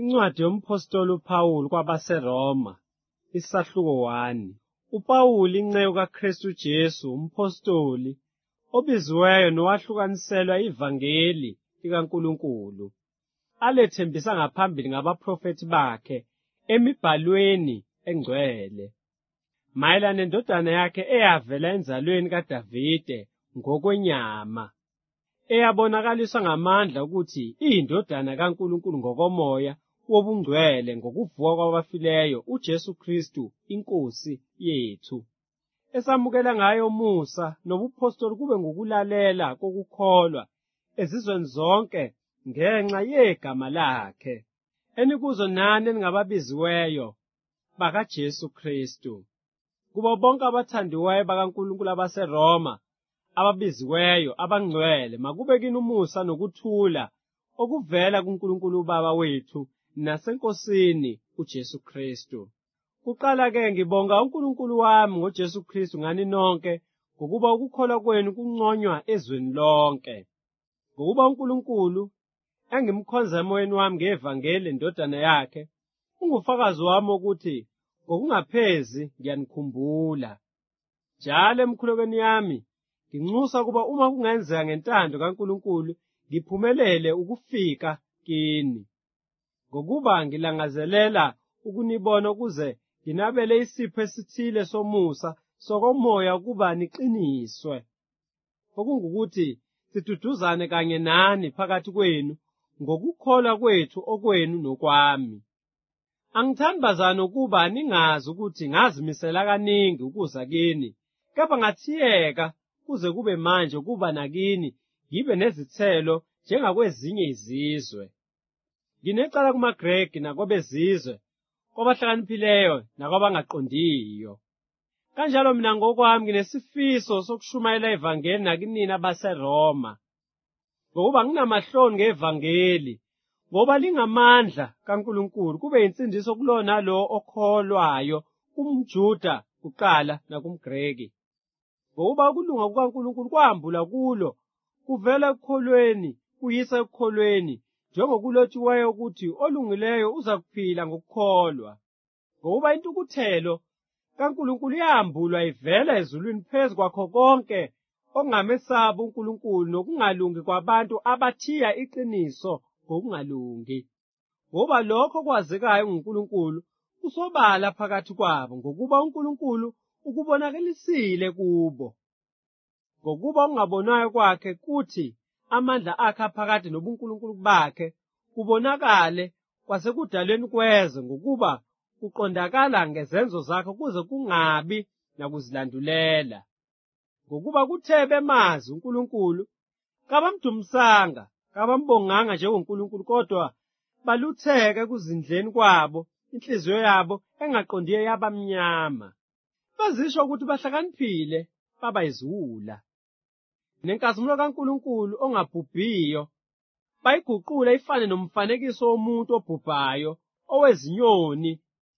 Incwadi yomphostoli uPawulu kwabaseRoma, isahluko 1. uPawuli inceku kaKristu Jesu, umphostoli, obiziweyo nowahlukaniselwa ivangeli likaNkulunkulu, alethembisa ngaphambili ngabaprofethi bakhe emibhalweni engcwele, mayelana nendodana yakhe eyavela enzalweni kaDavide ngokwenyama, eyabonakaliswa ngamandla ukuthi iyindodana kaNkulunkulu ngokomoya wobungcwele ngokuvuka kwabafileyo uJesu Kristu iNkosi yethu, esamukela ngayo umusa nobuphostoli kube ngokulalela kokukholwa ezizweni zonke ngenxa yegama lakhe, enikuzo nani eningababiziweyo bakaJesu Kristu. Kubo bonke abathandiweyo bakaNkulunkulu abaseRoma, ababiziweyo, abangcwele, makube kini umusa nokuthula okuvela kuNkulunkulu uBaba wethu naseNkosini uJesu Kristu. Kuqala-ke ngibonga uNkulunkulu wami ngoJesu Kristu ngani nonke, ngokuba ukukholwa kwenu kunconywa ezweni lonke. Ngokuba uNkulunkulu engimkhonza emoyeni wami ngevangeli lendodana yakhe, ungufakazi wami wokuthi ngokungaphezi ngiyanikhumbula. Njalo emkhulekweni yami nginxusa kuba uma kungenzeka ngentando kaNkulunkulu ngiphumelele ukufika kini, ngokuba ngilangazelela ukunibona ukuze nginabele isipho esithile somusa sokomoya ukuba niqiniswe, okungukuthi siduduzane kanye nani phakathi kwenu ngokukholwa kwethu okwenu nokwami. Angithandi bazana ukuba ningazi ukuthi ngazimisela kaningi ukuza kini, kepha ngathiyeka kuze kube manje ukuba nakini ngibe nezithelo njengakwezinye izizwe. Nginecala kumaGreki nakwabezizwe, kwabahlakaniphileyo nakwabangaqondiyo. Kanjalo mina ngokwami nginesifiso sokushumayela ivangeli nakinina baseRoma, ngokuba nginamahloni ngevangeli, ngoba lingamandla kaNkulunkulu kube yinsindiso kulo nalo okholwayo, kumJuda kuqala nakumGreki. Ngokuba ukulunga kukaNkulunkulu kwambula kulo, kuvela ekukholweni kuyisa ekukholweni, njengokulotshiweyo ukuthi olungileyo uza kuphila ngokukholwa. Ngokuba intukuthelo kaNkulunkulu yambulwa ivela ezulwini phezu kwakho konke okungamesaba uNkulunkulu nokungalungi kwabantu abathiya iqiniso ngokungalungi. Ngoba lokho kwazekayo nguNkulunkulu kusobala phakathi kwabo, ngokuba uNkulunkulu ukubonakalisile kubo. Ngokuba ungabonwayo kwakhe kuthi amandla akhe aphakade nobuNkulunkulu bakhe kubonakale kwasekudalweni kwezwe, ngokuba kuqondakala ngezenzo zakhe kuze kungabi nakuzilandulela. Ngokuba kuthe bemazi uNkulunkulu, kabamdumisanga, kabambonganga njengoNkulunkulu, kodwa balutheka ekuzindleni kwabo, inhliziyo yabo engaqondiyo yabamnyama. Bazisho ukuthi bahlakaniphile, baba yiziwula. Nenkazimulo kaNkulunkulu ongabhubhiyo bayiguqula ifane nomfanekiso womuntu obhubhayo, owezinyoni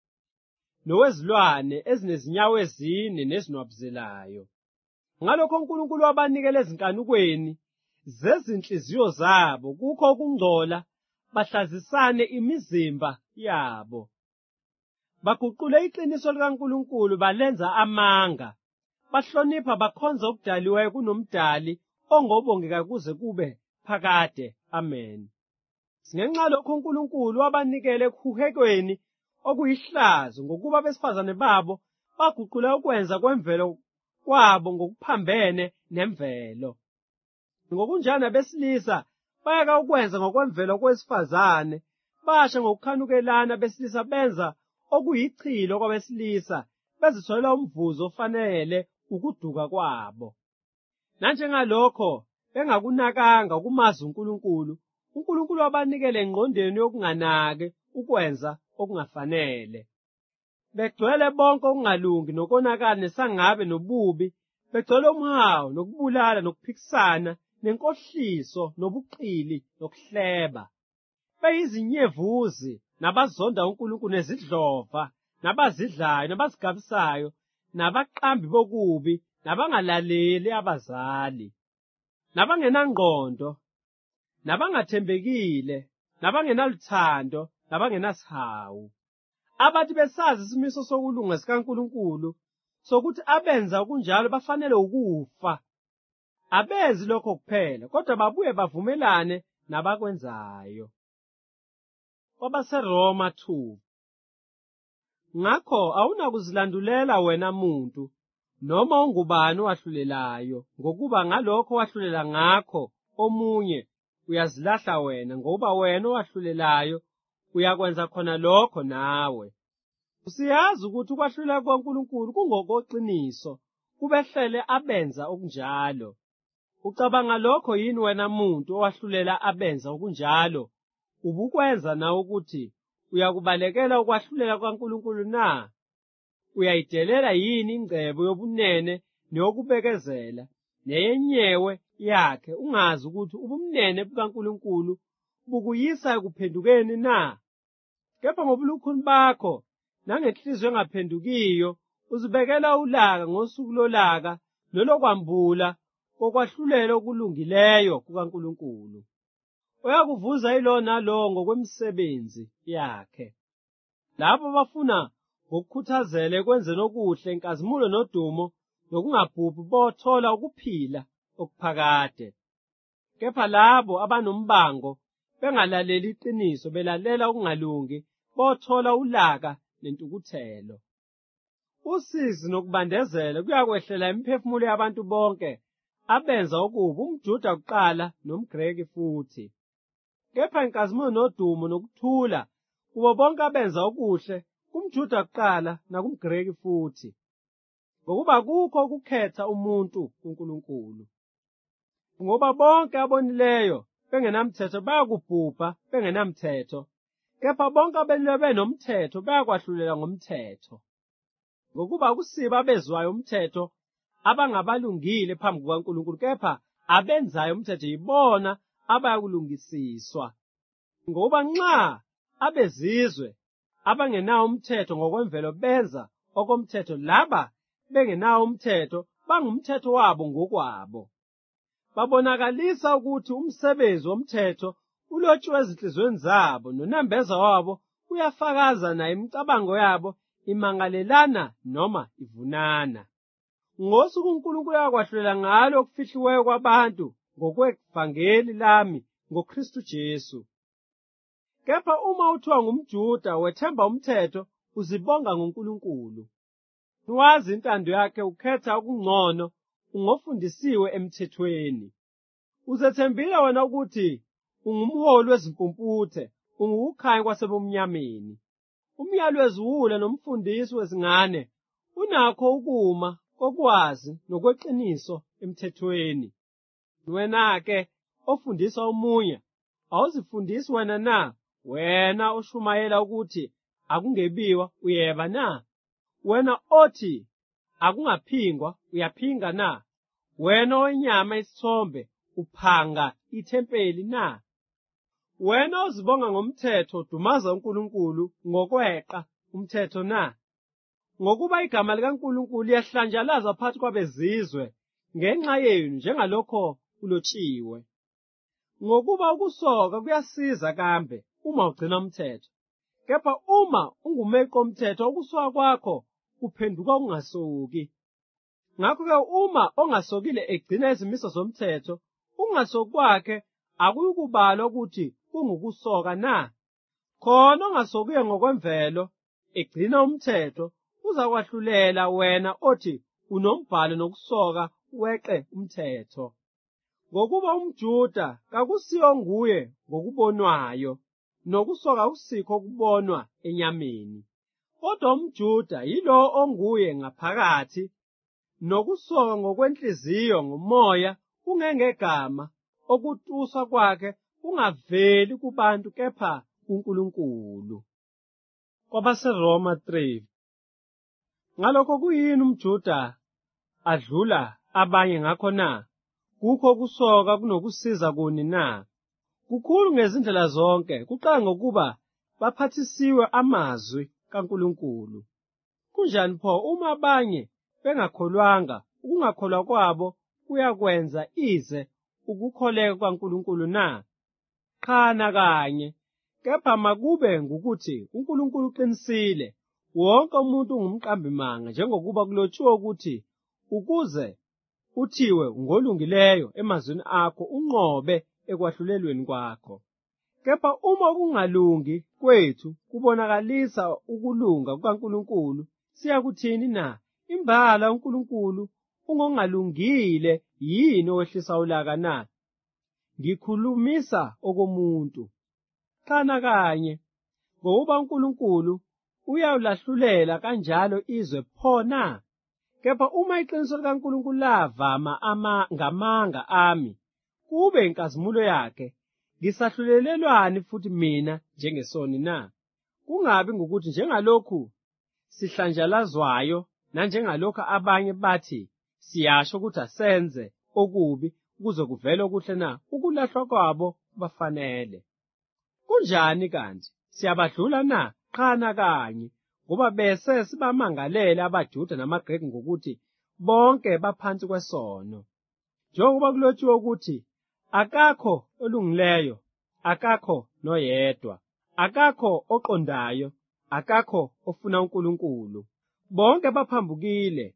nowezilwane ezinezinyawo ezine nezinwabuzelayo. Ngalokho uNkulunkulu wabanikela ezinkanukweni zezinhliziyo zabo kukho ukungcola, bahlazisane imizimba yabo. Baguqule iqiniso likaNkulunkulu balenza amanga, bahlonipha bakhonza okudaliweyo kunomdali ongobongeka kuze kube phakade. Amen. Ngenxa lokho uNkulunkulu wabanikela ekuhehekweni okuyihlazo, ngokuba abesifazane babo baguqula ukwenza kwemvelo kwabo ngokuphambene nemvelo. Ngokunjalo abesilisa bayeka ukwenza ngokwemvelo kwesifazane, basha ngokukhanukelana abesilisa benza okuyichilo kwabesilisa, bezitholela umvuzo ofanele ukuduka kwabo. Nanjengalokho bengakunakanga ukumazi uNkulunkulu, uNkulunkulu wabanikela engqondweni yokunganaki ukwenza okungafanele. Begcwele bonke okungalungi nokonakala nesangabe nobubi, begcwele umhawu nokubulala nokuphikisana nenkohliso nobuqili nokuhleba. Beyizinyevuzi nabazonda uNkulunkulu nezidlova, nabazidlayo nabazigabisayo, nabaqambi bokubi, nabangalaleli abazali, nabangenangqondo, nabangathembekile, nabangenaluthando, nabangenasihawu, abathi besazi isimiso sokulunga sikaNkulunkulu sokuthi abenza okunjalo bafanele ukufa. Abenzi lokho kuphela, kodwa babuye bavumelane nabakwenzayo. KwabaseRoma 2. Ngakho awunakuzilandulela wena muntu, noma ungubani owahlulelayo, ngokuba ngalokho wahlulela ngakho omunye uyazilahla wena, ngoba wena owahlulelayo uyakwenza khona lokho nawe. Usiyazi ukuthi ukwahlulela kwaNkulunkulu kungokoqiniso kubehlele abenza okunjalo. Ucabanga lokho yini wena muntu owahlulela abenza okunjalo? Ubukwenza nawe ukuthi uyakubalekela ukwahlulela kwaNkulunkulu na? Uyayidelela yini ingcebo yobunene neyokubekezela neyenyewe yakhe, ungazi ukuthi ubumnene bukaNkulunkulu bukuyisa ekuphendukeni na? Kepha ngobulukhuni bakho nangenhliziyo engaphendukiyo uzibekela ulaka ngosuku lolaka nolokwambula kokwahlulela okulungileyo kukaNkulunkulu. Uyakuvuza ilo nalo ngokwemisebenzi yakhe. Labo bafuna ngokukhuthazela ekwenzeni okuhle, inkazimulo nodumo nokungabhubhi bothola ukuphila okuphakade. Kepha labo abanombango bengalaleli iqiniso, belalela okungalungi, bothola ulaka nentukuthelo. Usizi nokubandezela kuyakwehlela imiphefumulo yabantu bonke abenza okubi, umJuda kuqala nomGreki futhi. Kepha inkazimulo nodumo nokuthula kubo bonke abenza okuhle, kumJuda kuqala nakumGreki futhi, ngokuba kukho ukukhetha umuntu kuNkulunkulu. Ngoba bonke abonileyo bengenamthetho bayakubhubha bengenamthetho, kepha bonke abonileyo benomthetho bayakwahlulela ngomthetho. Ngokuba akusibo abezwayo umthetho abangabalungile phambi kukaNkulunkulu, kepha abenzayo umthetho yibona abayakulungisiswa. Ngoba nxa abezizwe abangenawo umthetho ngokwemvelo benza okomthetho, laba bengenawo umthetho bangumthetho wabo ngokwabo. Babonakalisa ukuthi umsebenzi womthetho ulotshiwe ezinhliziyweni zabo, nonembeza wabo uyafakaza nayo imicabango yabo imangalelana noma ivunana. Ngosuku uNkulunkulu ayakwahlulela ngalo okufihliweyo kwabantu ngokwevangeli lami ngoKristu Jesu. Kepha uma uthiwa ngumJuda wethemba umthetho, uzibonga ngoNkulunkulu. Niwazi intando yakhe, ukhetha okungcono, ungofundisiwe emthethweni. Uzethembile wena ukuthi ungumholi wezimpumputhe, ungukukhanya kwasebumnyameni. Umyalo weziwula nomfundisi wezingane unakho ukuma kokwazi nokweqiniso emthethweni. Wena-ke ofundisa omunye, awuzifundisi wena na? Wena oshumayela ukuthi akungebiwa, uyeba na? Wena othi akungaphingwa, uyaphinga na? Wena owenyama isithombe, uphanga ithempeli na? Wena ozibonga ngomthetho, dumaza uNkulunkulu ngokweqa umthetho na? Ngokuba igama likaNkulunkulu liyahlanjalaza phakathi kwabezizwe ngenxa yenu, njengalokho kulotshiwe. Ngokuba ukusoka kuyasiza kambe uma ugcina umthetho, kepha uma ungumeqi womthetho, ukusoka kwakho kuphenduka ukungasoki. Ngakho-ke uma ongasokile egcina izimiso zomthetho, ukungasoki kwakhe akuyikubalwa ukuthi kungukusoka na? Khona ongasokiyo ngokwemvelo egcina umthetho uzakwahlulela wena othi unombhalo nokusoka weqe umthetho. Ngokuba umJuda kakusiyo nguye ngokubonwayo, nokusoka akusikho ukubonwa enyameni. Kodwa umJuda yilo onguye ngaphakathi, nokusoka ngokwenhliziyo ngomoya kungengegama, okutuswa kwakhe kungaveli kubantu kepha kuNkulunkulu. KwabaseRoma 3. Ngalokho kuyini umJuda adlula abanye ngakho na? Kukho ukusoka kunokusiza kuni na? Kukhulu ngezindlela zonke, kuqala ngokuba baphathisiwe amazwi kaNkulunkulu. Kunjani pho uma abanye bengakholwanga, ukungakholwa kwabo kuyakwenza ize ukukholeka kwaNkulunkulu na? Qha nakanye, Kepha makube ngukuthi uNkulunkulu uqinisile, wonke umuntu ungumqambimanga, njengokuba kulotshiwe ukuthi, ukuze uthiwe ngolungileyo emazwini akho unqobe ekwahlulelweni kwakho. Kepha uma kungalungi kwethu kubonakalisa ukulunga kukaNkulunkulu, siyakuthini na? Imbala uNkulunkulu ungongalungile yini owehlisa ulaka na? Ngikhulumisa okomuntu. Xana kanye, ngoba uNkulunkulu uyawulahlulela kanjalo izwe pho na? Kepha uma iqiniso likaNkulunkulu lavama ngamanga ami, kube inkazimulo yakhe, ngisahlulelelwani futhi mina njengesoni na? Kungabi ngukuthi njengalokhu sihlanjalazwayo, nanjengalokhu abanye bathi siyasho ukuthi asenze okubi ukuze kuvele okuhle na, ukulahlwa kwabo bafanele. Kunjani kanti? Siyabadlula na? Qhana kanye, ngoba bese sibamangalele abaJuda namaGreki ngokuthi bonke baphansi kwesono. Njengoba kulotshiwe ukuthi, akakho olungileyo, akakho noyedwa, akakho oqondayo, akakho ofuna uNkulunkulu. Bonke baphambukile,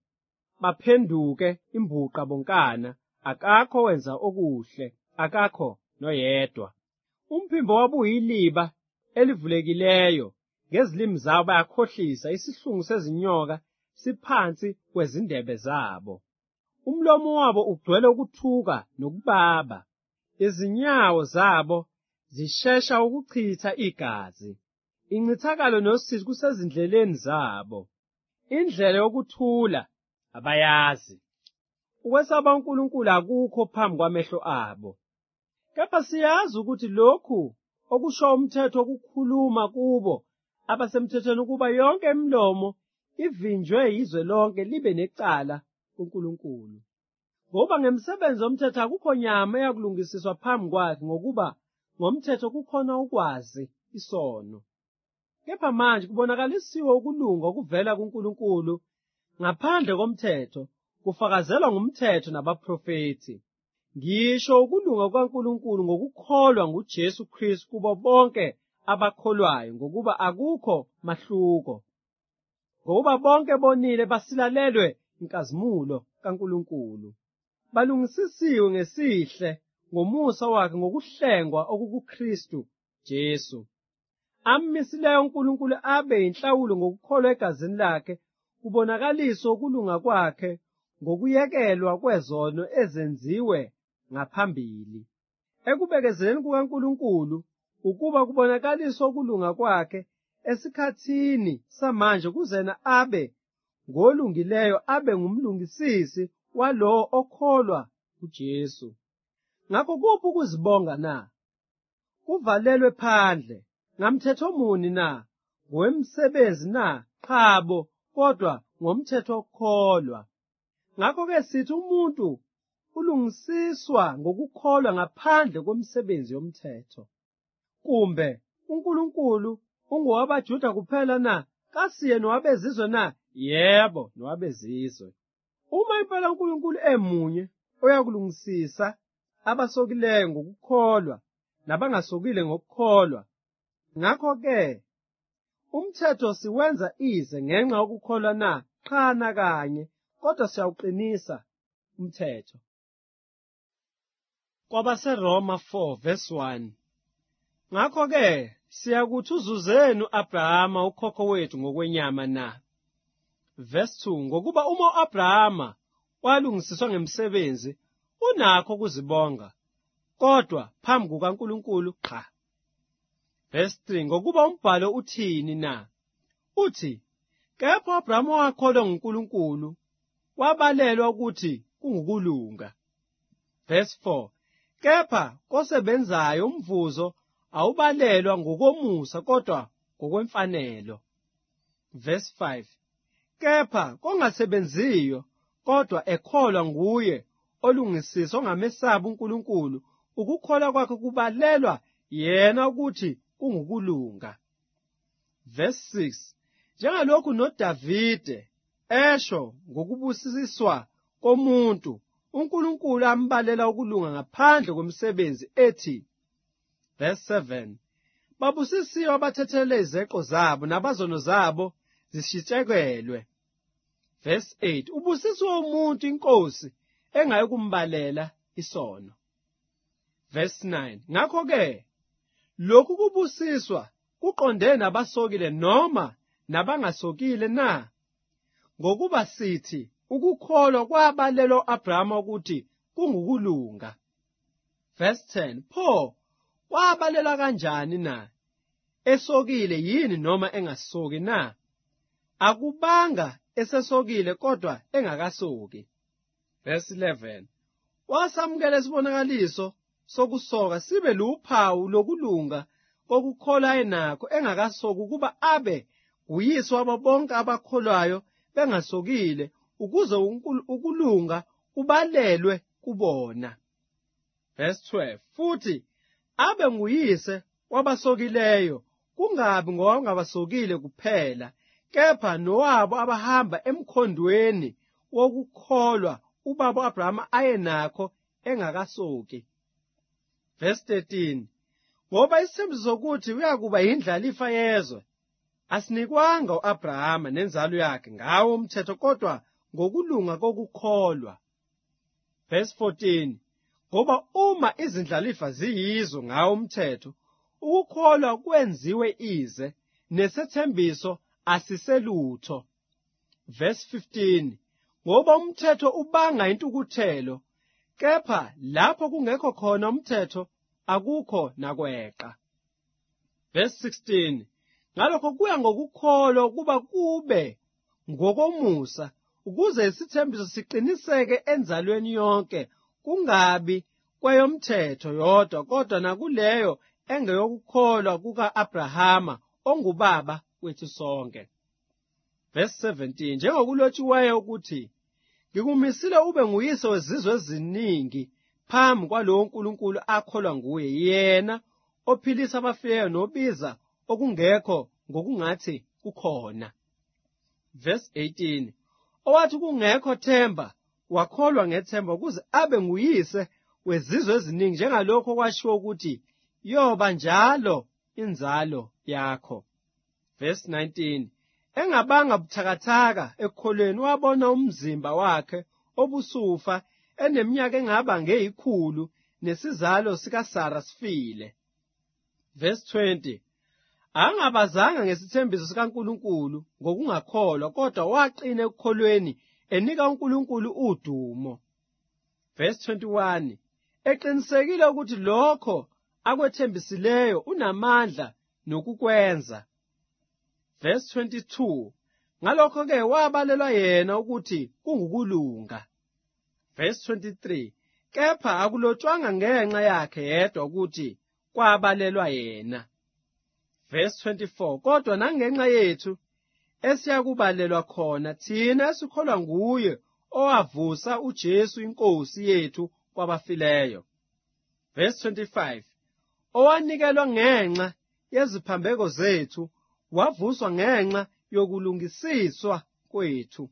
baphenduke imbuqa bonkana, akakho wenza okuhle, akakho noyedwa. Umphimbo wabo uyiliba elivulekileyo, ngezilimi zabo bayakhohlisa, isihlungu sezinyoka siphansi kwezindebe zabo. Umlomo wabo ugcwele ukuthuka nokubaba, izinyawo zabo zishesha ukuchitha igazi, incithakalo nosizi kusezindleleni zabo. Indlela yokuthula abayazi, ukwesaba uNkulunkulu akukho phambi kwamehlo abo. Kepha siyazi ukuthi lokhu okusho umthetho okukhuluma kubo abasemthethweni ukuba yonke imilomo ivinjwe yizwe lonke libe necala kuNkulunkulu. Ngoba ngemsebenzi womthetho akukho nyama eyakulungisiswa phambi kwakhe, ngokuba ngomthetho kukhona ukwazi isono. Kepha manje kubonakalisiwe ukulunga okuvela kuNkulunkulu ngaphandle komthetho, kufakazelwa ngumthetho nabaprofethi. Ngisho ukulunga kukaNkulunkulu ngokukholwa nguJesu Kristu kubo bonke abakholwayo, ngokuba akukho mahluko. Ngoba bonke bonile basilalelwe inkazimulo kaNkulunkulu, balungisisiwe ngesihle ngomusa wakhe ngokuhlengwa okukuKristu Jesu. Amisileyo uNkulunkulu abe yinhlawulo ngokukholwa egazini lakhe, kubonakaliswa ukulunga kwakhe ngokuyekelwa kwezono ezenziwe ngaphambili. Ekubekezeleni kukaNkulunkulu ukuba kubonakaliswa ukulunga kwakhe esikhathini samanje, kuzena abe ngolungileyo, abe ngumlungisisi walowo okholwa kuJesu. Ngakho kuphi ukuzibonga na? Kuvalelwe phandle. Ngamthetho muni na? Ngowemisebenzi na? Qhabo, kodwa ngomthetho wokukholwa. Ngakho-ke sithi umuntu ulungisiswa ngokukholwa ngaphandle kwemisebenzi yomthetho. Kumbe uNkulunkulu ungowabaJuda kuphela na? Kasiye nowabezizwe na? Yebo, nowabezizwe. Uma impela uNkulunkulu emunye, uyakulungisisa abasokileyo ngokukholwa nabangasokile ngokukholwa. Ngakho-ke umthetho siwenza ize ngenxa yokukholwa na? Qhana kanye, kodwa siyawuqinisa umthetho. KwabaseRoma 4:1. Ngakho-ke siyakuthi uzuzeni u-Abrahama ukhokho wethu ngokwenyama na? Verse 2. Ngokuba uma u-Abrahama walungisiswa ngemisebenzi, unakho ukuzibonga, kodwa phambi kukaNkulunkulu qha. Verse 3. Ngokuba umbhalo uthini na? Uthi, kepha u-Abrahama wakholwa nguNkulunkulu, wabalelwa ukuthi kungukulunga. Verse 4. Kepha kosebenzayo umvuzo awubalelwa ngokomusa, kodwa ngokwemfanelo. Verse 5. Kepha kongasebenziyo, kodwa ekholwa nguye olungisisa ongamesaba uNkulunkulu, ukukholwa kwakhe kubalelwa yena ukuthi kungukulunga. Verse 6. Njengalokhu noDavide esho ngokubusiswa komuntu, uNkulunkulu ambalela ukulunga ngaphandle kwemisebenzi ethi. Verse 7. babusisiwe abathethelwe izeqo zabo nabazono zabo zishitshekelwe. Verse 8, ubusisiwe umuntu inkosi engayi kumbalela isono. Verse 9, ngakho-ke lokhu kubusiswa kuqondene nabasokile noma nabangasokile na? Ngokuba sithi ukukholwa kwabalelwa u-Abrahama ukuthi kungukulunga. Verse 10, pho kwabalelwa kanjani na? Esokile yini noma engasoki na? Akubanga esesokile kodwa engakasoki. Verse 11, wasamukela isibonakaliso sokusoka sibe luphawu lokulunga kokukholwa ayenakho engakasoki ukuba abe uyise wabo bonke abakholwayo bengasokile ukuze ukulunga kubalelwe kubona. Verse 12, futhi abe nguyise wabasokileyo kungabi ngowangabasokile kuphela kepha nowabo abahamba emkhondweni wokukholwa ubaba u-Abrahama ayenakho engakasoki. Verse 13, ngoba isithembiso sokuthi uyakuba yindlalifa yezwe asinikwanga u-Abrahama nenzalo yakhe ngawo umthetho kodwa ngokulunga kokukholwa. Verse 14, ngoba uma izindlalifa ziyizwe ngawo umthetho ukukholwa kwenziwe ize nesethembiso asiselutho. Verse 15, ngoba umthetho ubanga intukuthelo kepha lapho kungekho khona umthetho akukho nakweqa. Verse 16, ngalokho kuya ngokukholwa ukuba kube ngokomusa ukuze isithembiso siqiniseke enzalweni yonke kungabi kweyomthetho yodwa kodwa nakuleyo engeyokukholwa kuka-Abrahama ongubaba wethu sonke. Verse 17, njengokulotshiweyo ukuthi ngikumisile ube nguyise wezizwe eziningi phambi kwalowo uNkulunkulu akholwa nguye, yena ophilisa abafileyo nobiza okungekho ngokungathi kukhona. Verse 18, owathi kungekho themba wakholwa ngethemba ukuze abe nguyise wezizwe eziningi njengalokho kwashiwo ukuthi yoba njalo inzalo yakho. Verse 19, engabanga buthakathaka ekukholweni wabona umzimba wakhe obusufa eneminyaka engaba nge100 nesizalo sikaSara sifile. Verse 20, angabazanga ngesithembiso sikaNkulunkulu ngokungakholwa kodwa waqina ekukholweni enika uNkulunkulu udumo. Verse 21, eqinisekile ukuthi lokho akwethembisileyo unamandla nokukwenza. Verse 22, ngalokho-ke wabalelwa yena ukuthi kungukulunga. Verse 23, kepha akulotshwanga ngenxa yakhe yedwa ukuthi kwabalelwa yena. Verse 24, kodwa nangenxa yethu esiyakubalelwa khona thina esikholwa nguye owavusa uJesu inkosi yethu kwabafileyo. Verse 25, owanikelwa ngenxa yeziphambeko zethu wavuswa ngenxa yokulungisiswa kwethu.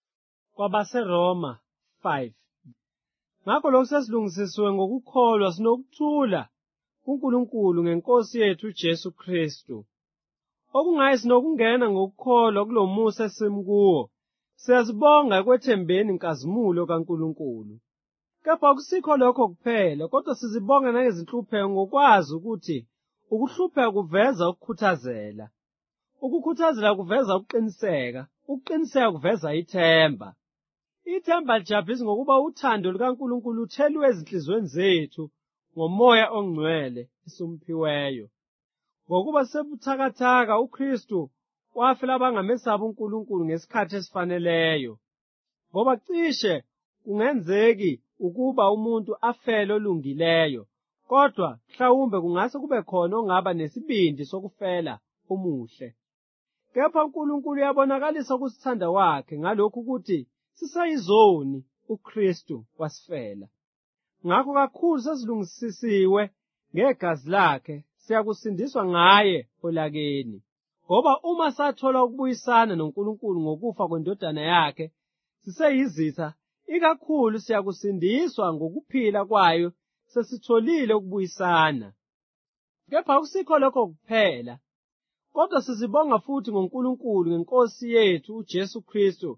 KwabaseRoma 5, ngakho lokhu sesilungisisiwe ngokukholwa sinokuthula kuNkulunkulu ngeNkosi yethu uJesu Kristu. Okungayi sinokungena ngokukholwa kulomusa esimkuwo, siyazibonga ekwethembeni inkazimulo kaNkulunkulu. Kepha akusikho lokho kuphela, kodwa sizibonga nangezinhlupheko ngokwazi ukuthi ukuhlupheka kuveza ukukhuthazela. Ukukhuthazela kuveza ukuqiniseka, ukuqiniseka kuveza ithemba. Ithemba lijabulisa ngokuba uthando lukaNkulunkulu lutheliwe ezinhliziyweni zethu ngoMoya oNgcwele esumphiweyo. Ngokuba sebuthakathaka uKristu wafela abangamesaba uNkulunkulu ngesikhathi esifaneleyo. Ngoba cishe kungenzeki ukuba umuntu afele olungileyo, kodwa mhlawumbe kungase kube khona ongaba nesibindi sokufela umuhle. Kepha uNkulunkulu uyabonakalisa ukusithanda kwakhe ngalokhu ukuthi sisayizoni uKristu wasifela. Ngakho kakhulu sesilungisisiwe ngegazi lakhe, siyakusindiswa ngaye olakeni. Ngoba uma sathola ukubuyisana noNkulunkulu ngokufa kwendodana yakhe, siseyizitha, ikakhulu siyakusindiswa ngokuphila kwayo sesitholile ukubuyisana. Kepha akusikho lokho kuphela, kodwa sizibonga futhi ngoNkulunkulu ngeNkosi yethu uJesu Kristu,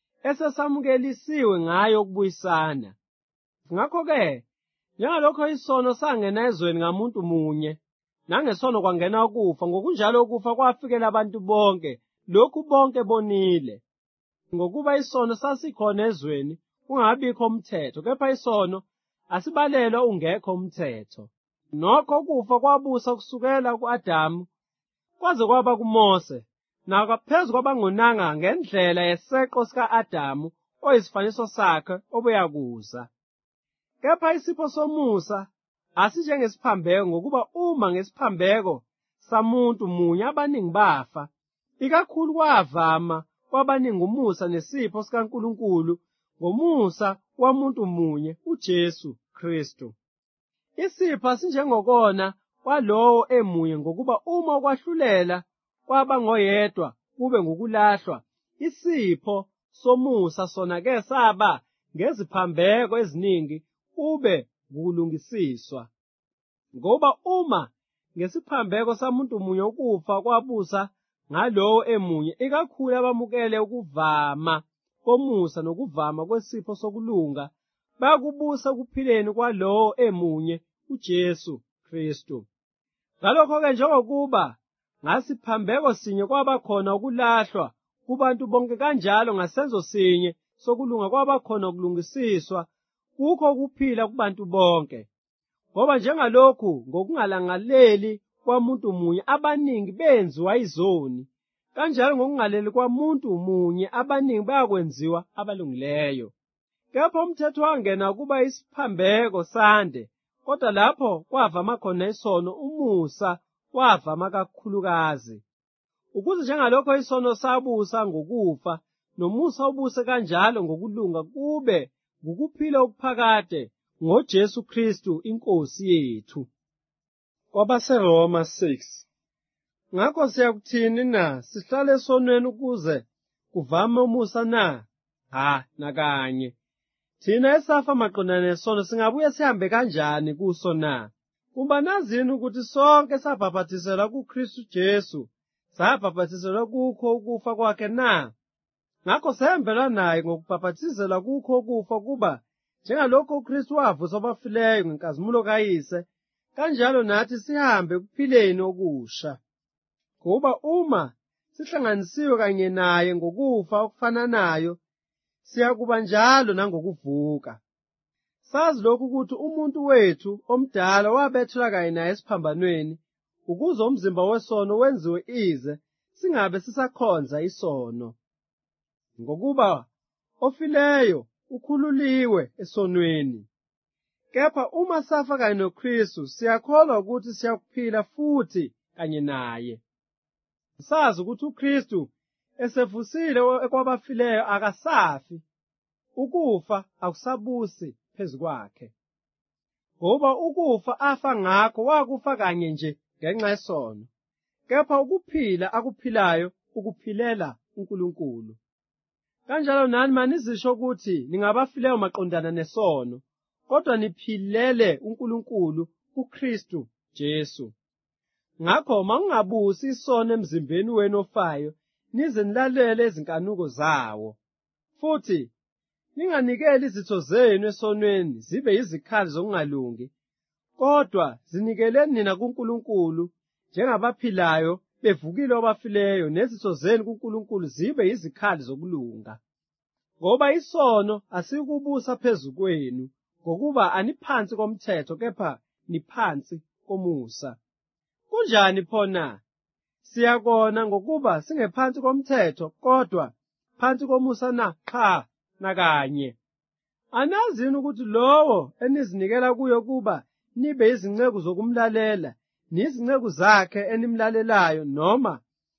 esesamukelisiwe ngayo ukubuyisana. Ngakho-ke, njengalokho isono sangena ezweni ngamuntu munye, nangesono kwangena ukufa, ngokunjalo ukufa kwafikela abantu bonke, lokhu bonke bonile. Ngokuba isono sasikhona ezweni, kungabikho umthetho, kepha isono asibalelwa ungekho umthetho. Nokho ukufa kwabusa kusukela ku-Adamu kwaze kwaba kuMose, naphezu kwabangonanga ngendlela yeseqo sika-Adamu oyisifaniso sakhe obuyakuza. Kepha isipho somusa asinjengesiphambeko, ngokuba uma ngesiphambeko samuntu munye abaningi bafa, ikakhulu kwavama kwabaningi umusa nesipho sikaNkulunkulu ngomusa womuntu munye uJesu Kristu. Isipho asinjengokona kwalowo emunye, ngokuba uma ukwahlulela kwaba ngoyedwa kube ngokulahlwa, isipho somusa sona-ke saba ngeziphambeko eziningi kube ngukulungisiswa. Ngoba uma ngesiphambeko samuntu munye ukufa kwabusa ngalowo emunye, ikakhulu abamukele ukuvama komusa nokuvama kwesipho sokulunga bayakubusa ekuphileni kwalowo emunye uJesu Kristu. Ngalokho-ke, njengokuba ngasiphambeko sinye kwaba khona ukulahlwa kubantu bonke, kanjalo ngasenzo sinye sokulunga kwaba khona ukulungisiswa kukho ukuphila kubantu bonke. Ngoba njengalokhu ngokungalangaleli kwamuntu munye abaningi benziwa izoni, kanjalo ngokungaleli kwamuntu munye abaningi bayakwenziwa abalungileyo. Kepha umthetho wangena kuba isiphambeko sande, kodwa lapho kwavama khona isono, umusa wavama kakhulukazi. Ukuze njengalokho isono sabusa ngokufa, nomusa ubuse kanjalo ngokulunga kube ngukuphila okuphakade ngoJesu Kristu inkosi yethu. KwabaseRoma 6. Ngakho siyakuthini na? Sihlale esonweni ukuze kuvame umusa na? Nakanye. Thina esafa maqondana nesono singabuye sihambe kanjani kuso na? Kumba nazini ukuthi sonke sabhaphathiselwa kuKristu Jesu, sabhaphathiselwa kukho ukufa kwakhe na? Ngakho sehambelwa naye ngokubhaphathiselwa kukho ukufa, kuba njengalokho uKristu wavusa abafileyo ngenkazimulo kayise, kanjalo nathi sihambe ekuphileni okusha. Ngoba uma sihlanganisiwe kanye naye ngokufa okufananayo, siyakuba njalo nangokuvuka. Sazi lokhu ukuthi umuntu wethu omdala wabethelwa kanye naye esiphambanweni, ukuze umzimba wesono wenziwe ize singabe sisakhonza isono. Ngokuba ofileyo ukhululiwe esonweni. Kepha uma safa kanye noKristu, siyakholwa ukuthi siyakuphila futhi kanye naye. Sazi ukuthi uKristu esevusile kwabafileyo akasafi, ukufa akusabusi phezu kwakhe. Ngoba ukufa afa ngakho wakufa kanye nje ngenxa yesono, kepha ukuphila akuphilayo ukuphilela uNkulunkulu. Kanjalo nani manizisho ukuthi ningabafileyo maqondana nesono, kodwa niphilele uNkulunkulu kuKristu Jesu. Ngakho mangingabusi isono emzimbeni wenu ofayo, nize nilalele izinkanuko zawo. Futhi ninganikeli izitho zenu esonweni zibe yizikhali zokungalungi, kodwa zinikeleni nina kuNkulunkulu njengabaphilayo bevukile abafileyo, nezitho zenu kuNkulunkulu zibe yizikhali zokulunga. Ngoba isono asikubusa phezu kwenu, ngokuba aniphansi komthetho, kepha niphansi komusa. Kunjani pho na? Siyakona ngokuba singephansi komthetho, kodwa phansi komusa na? Nakanye. Anazini ukuthi lowo enizinikela kuyo kuba nibe izinceku zokumlalela, nizinceku zakhe enimlalelayo, noma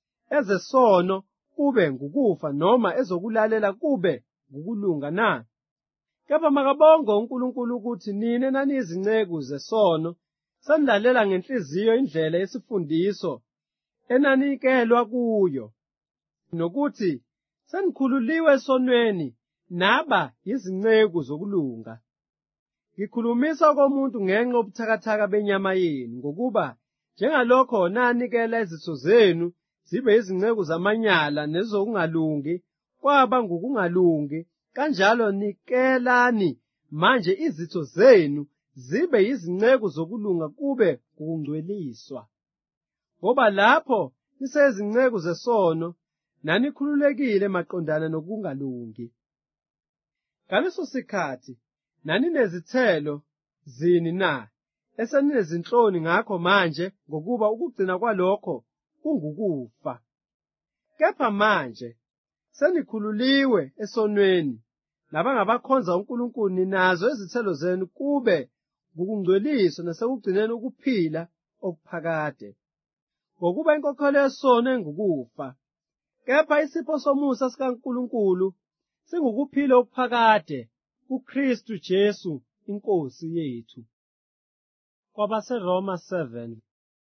ezesono kube ngukufa, noma ezokulalela kube ngukulunga na? Kepha makabongwe uNkulunkulu ukuthi nina naniyizinceku zesono senilalela ngenhliziyo indlela yesifundiso enanikelwa kuyo, nokuthi senikhululiwe esonweni naba yizinceku zokulunga. Ngikhulumisa komuntu ngenxa yobuthakathaka benyama yenu, ngokuba Njengalokho nanikela izitho zenu zibe izinceku zamanyala nezokungalungi kwaba ngokungalungi, kanjalo nikelani manje izitho zenu zibe yizinceku zokulunga kube ukungcweliswa. Ngoba lapho nisezinceku zesono, nanikhululekile maqondana nokungalungi. Ngaleso sikhathi naninezithelo zini na eseninezinhloni ngakho manje, ngokuba ukugcina kwalokho kungukufa. Kepha manje senikhululiwe esonweni, nabangabakhonza uNkulunkulu ninazo izithelo zenu kube ngukungcweliswa nasekugcineni ukuphila okuphakade. Ngokuba inkokhelo yesono engukufa, kepha isipho somusa sikaNkulunkulu singukuphila okuphakade kuKristu Jesu iNkosi yethu. KwabaseRoma 7.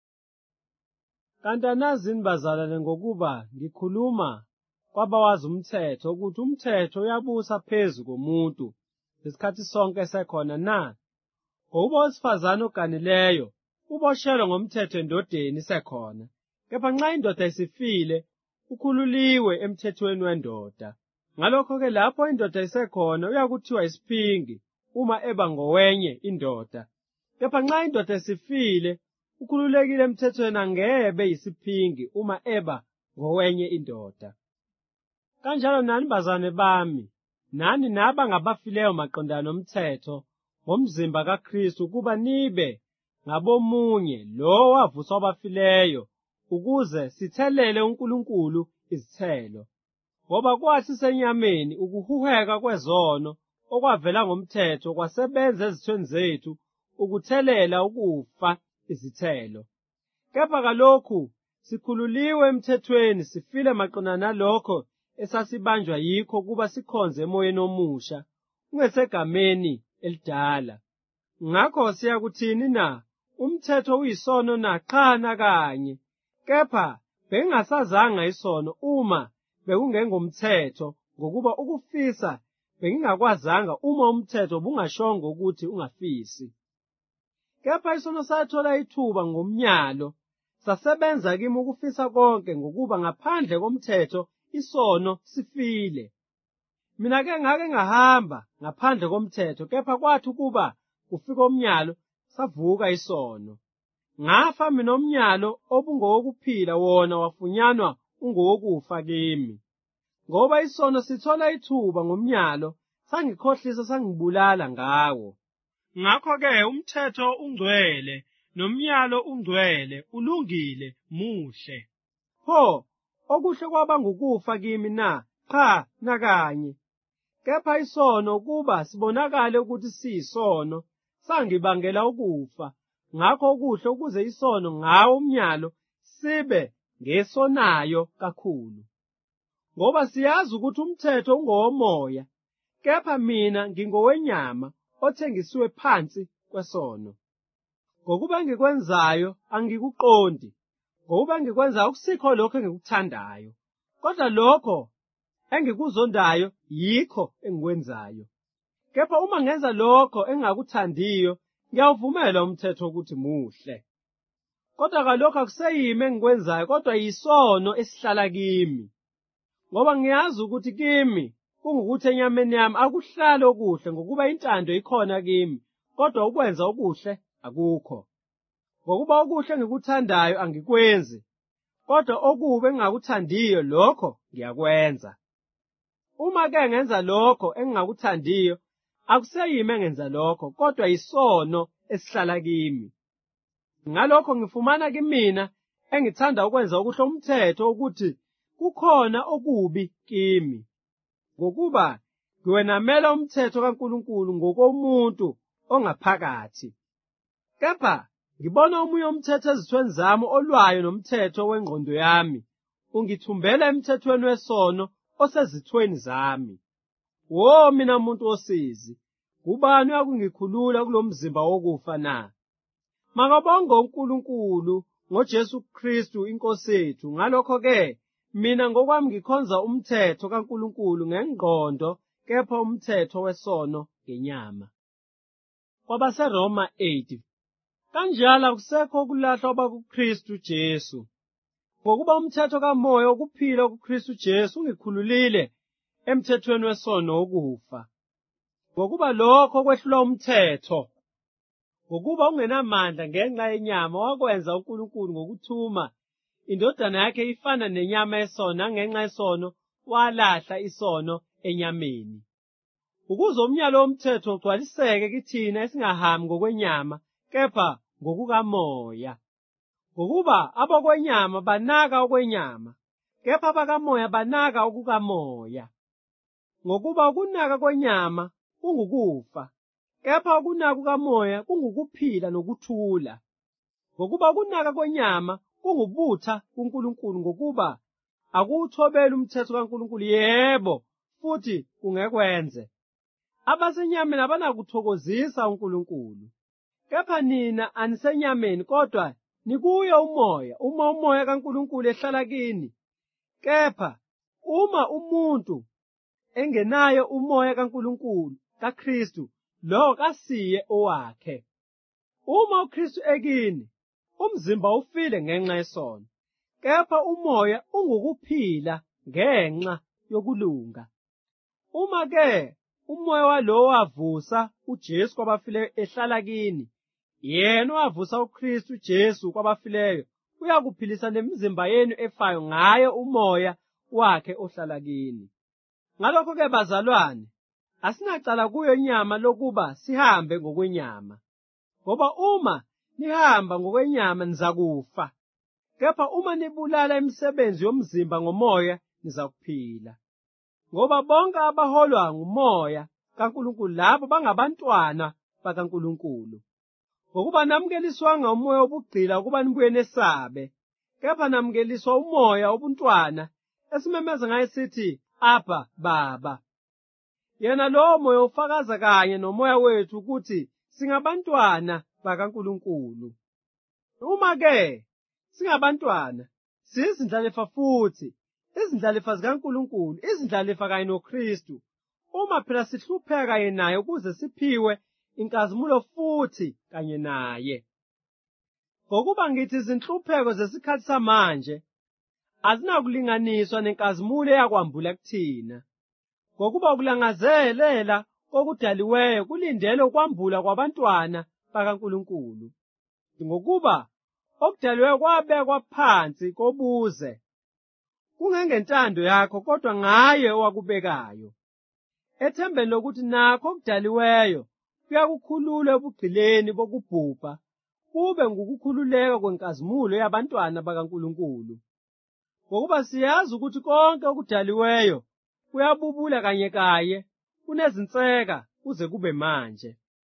Kanti anazini bazalwane ngokuba ngikhuluma kwabawazi umthetho ukuthi umthetho uyabusa phezu komuntu ngesikhathi sonke esekhona na? Ngokuba owesifazane oganileyo uboshelwe ngomthetho endodeni isekhona, kepha nxa indoda isifile ukhululiwe emthethweni wendoda. Ngalokho-ke lapho indoda isekhona uyakuthiwa isiphingi uma eba ngowenye indoda, kepha nxa indoda isifile ukhululekile emthethweni angebe yisiphingi uma eba ngowenye indoda. Kanjalo nani bazane bami, nani naba ngabafileyo maqondana nomthetho ngomzimba kaKristu, ukuba nibe ngabomunye lo wavuswa abafileyo, ukuze sithelele uNkulunkulu izithelo. Ngoba kwathi senyameni ukuhuheka kwezono okwavela ngomthetho kwasebenza ezithweni zethu ukuthelela ukufa izithelo. Kepha kalokhu sikhululiwe emthethweni sifile maqondana nalokho esasibanjwa yikho kuba sikhonze emoyeni omusha, ungesegameni elidala. Ngakho siyakuthini na? Umthetho uyisono na? Cha nakanye. Kepha bengingasazanga isono uma bekungengomthetho, ngokuba ukufisa bengingakwazanga uma umthetho bungashongo ukuthi ungafisi. Kepha isono sathola ithuba ngomnyalo, sasebenza kimi ukufisa konke, ngokuba ngaphandle komthetho isono sifile. Mina-ke ngake ngahamba ngaphandle komthetho, kepha kwathi ukuba kufika umnyalo savuka isono. Ngafa mina umnyalo obungowokuphila, wona wafunyanwa ungowokufa kimi. Ngoba isono sithola ithuba ngomnyalo, sangikhohlisa sangibulala ngawo. Ngakho-ke umthetho ungcwele, nomnyalo ungcwele, ulungile, muhle. Pho okuhle kwaba ngukufa kimi na? Cha nakanye. Kepha isono kuba sibonakale ukuthi siyisono, sangibangela ukufa. Ngakho okuhle ukuze isono ngawo umnyalo sibe ngesonayo kakhulu. Ngoba siyazi ukuthi umthetho ungowomoya, kepha mina ngingowenyama othengisiwe phansi kwesono. Ngokuba engikwenzayo angikuqondi, ngokuba engikwenzayo akusikho lokho engikuthandayo, kodwa lokho engikuzondayo yikho engikwenzayo. Kepha uma ngenza lokho engingakuthandiyo, ngiyawuvumela umthetho ukuthi muhle. Kodwa kalokho akuseyimi engikwenzayo, kodwa yisono esihlala kimi. Ngoba ngiyazi ukuthi kimi kungukuthi enyameni yami akuhlali okuhle, ngokuba intando ikhona kimi, kodwa ukwenza okuhle akukho. Ngokuba okuhle engikuthandayo angikwenzi, kodwa okubi engingakuthandiyo lokho ngiyakwenza. Uma-ke ngenza lokho engingakuthandiyo, akuseyimi engenza lokho, kodwa yisono esihlala kimi. Ngalokho ngifumana kimina engithanda ukwenza okuhle umthetho ukuthi kukhona okubi kimi, ngokuba ngiwenamela umthetho kaNkulunkulu ngokomuntu ongaphakathi. Kepha ngibona omunye umthetho ezithweni zami olwayo nomthetho wengqondo yami, ungithumbela emthethweni wesono osezithweni zami. Wo mina muntu osizi, ubani uyakungikhulula kulo mzimba wokufa na? Makabongwe uNkulunkulu ngoJesu Kristu iNkosi yethu. Ngalokho-ke mina ngokwami ngikhonza umthetho kaNkulunkulu ngengqondo, kepha umthetho wesono ngenyama. KwabaseRoma 8. Kanjalo akusekho ukulahlwa kwakuKristu Jesu. Ngokuba umthetho kaMoya wokuphila kuKristu Jesu ungikhululile emthethweni wesono wokufa. Ngokuba lokho kwehlula umthetho, ngokuba ungenamandla ngenxa yenyama, wakwenza uNkulunkulu ngokuthuma indodana yakhe ifana nenyama yesono, ngenxa yesono walahla isono enyameni. Ukuze umnyalo womthetho ugcwaliseke kithina esingahambi ngokwenyama, kepha ngokukaMoya. Ngokuba abokwenyama banaka okwenyama, kepha abakaMoya banaka okukaMoya. Ngokuba ukunaka kwenyama kungukufa, kepha ukunaka kukaMoya kungukuphila nokuthula. Ngokuba ukunaka kwenyama kungubutha kuNkulunkulu, ngokuba akuwuthobeli umthetho kaNkulunkulu, yebo, futhi kungekwenze. Abasenyameni abanakuthokozisa uNkulunkulu. Kepha nina anisenyameni, kodwa nikuye uMoya, uma uMoya kaNkulunkulu ehlala kini. Kepha uma umuntu engenayo uMoya kaNkulunkulu, kaKristu, lo kasiye owakhe. Uma uKristu ekini, umzimba ufile ngenxa yesono, kepha uMoya ungukuphila ngenxa yokulunga. Uma-ke uMoya walo wavusa uJesu kwabafileyo ehlala kini, yena wavusa uKristu Jesu kwabafileyo, uyakuphilisa nemizimba yenu efayo ngayo uMoya wakhe ohlala kini. Ngalokho-ke bazalwane, asinacala kuyo inyama lokuba sihambe ngokwenyama. Ngoba uma nihamba ngokwenyama nizakufa, kepha uma nibulala imisebenzi yomzimba ngoMoya nizakuphila. Ngoba bonke abaholwa nguMoya kaNkulunkulu labo bangabantwana bakaNkulunkulu. Ngokuba namukeliswanga umoya wobugqila ukuba nibuye nesabe, kepha namukeliswa umoya wobuntwana esimemeza ngaye sithi, Abba, Baba. Yena lowo moya ufakaza kanye nomoya wethu ukuthi singabantwana bakaNkulunkulu. Uma-ke singabantwana, siyizindlalifa futhi, izindlalifa zikaNkulunkulu, izindlalifa kanye noKristu. Uma phela sihlupheka kanye naye ukuze siphiwe inkazimulo futhi kanye naye. Ngokuba ngithi izinhlupheko zesikhathi samanje azinakulinganiswa nenkazimulo eyakwambula kuthina. Ngokuba ukulangazelela kokudaliweyo kulindele ukwambula kwabantwana bakaNkulunkulu. Ngokuba okudaliweyo kwabekwa phansi kobuze, kungengentando yakho kodwa ngaye owakubekayo, ethembeni lokuthi nakho okudaliweyo kuyakukhulula ebugqileni bokubhubha, kube ngukukhululeka kwenkazimulo yabantwana bakaNkulunkulu. Ngokuba siyazi ukuthi konke okudaliweyo kuyabubula kanye kunezinseka kuze kube manje.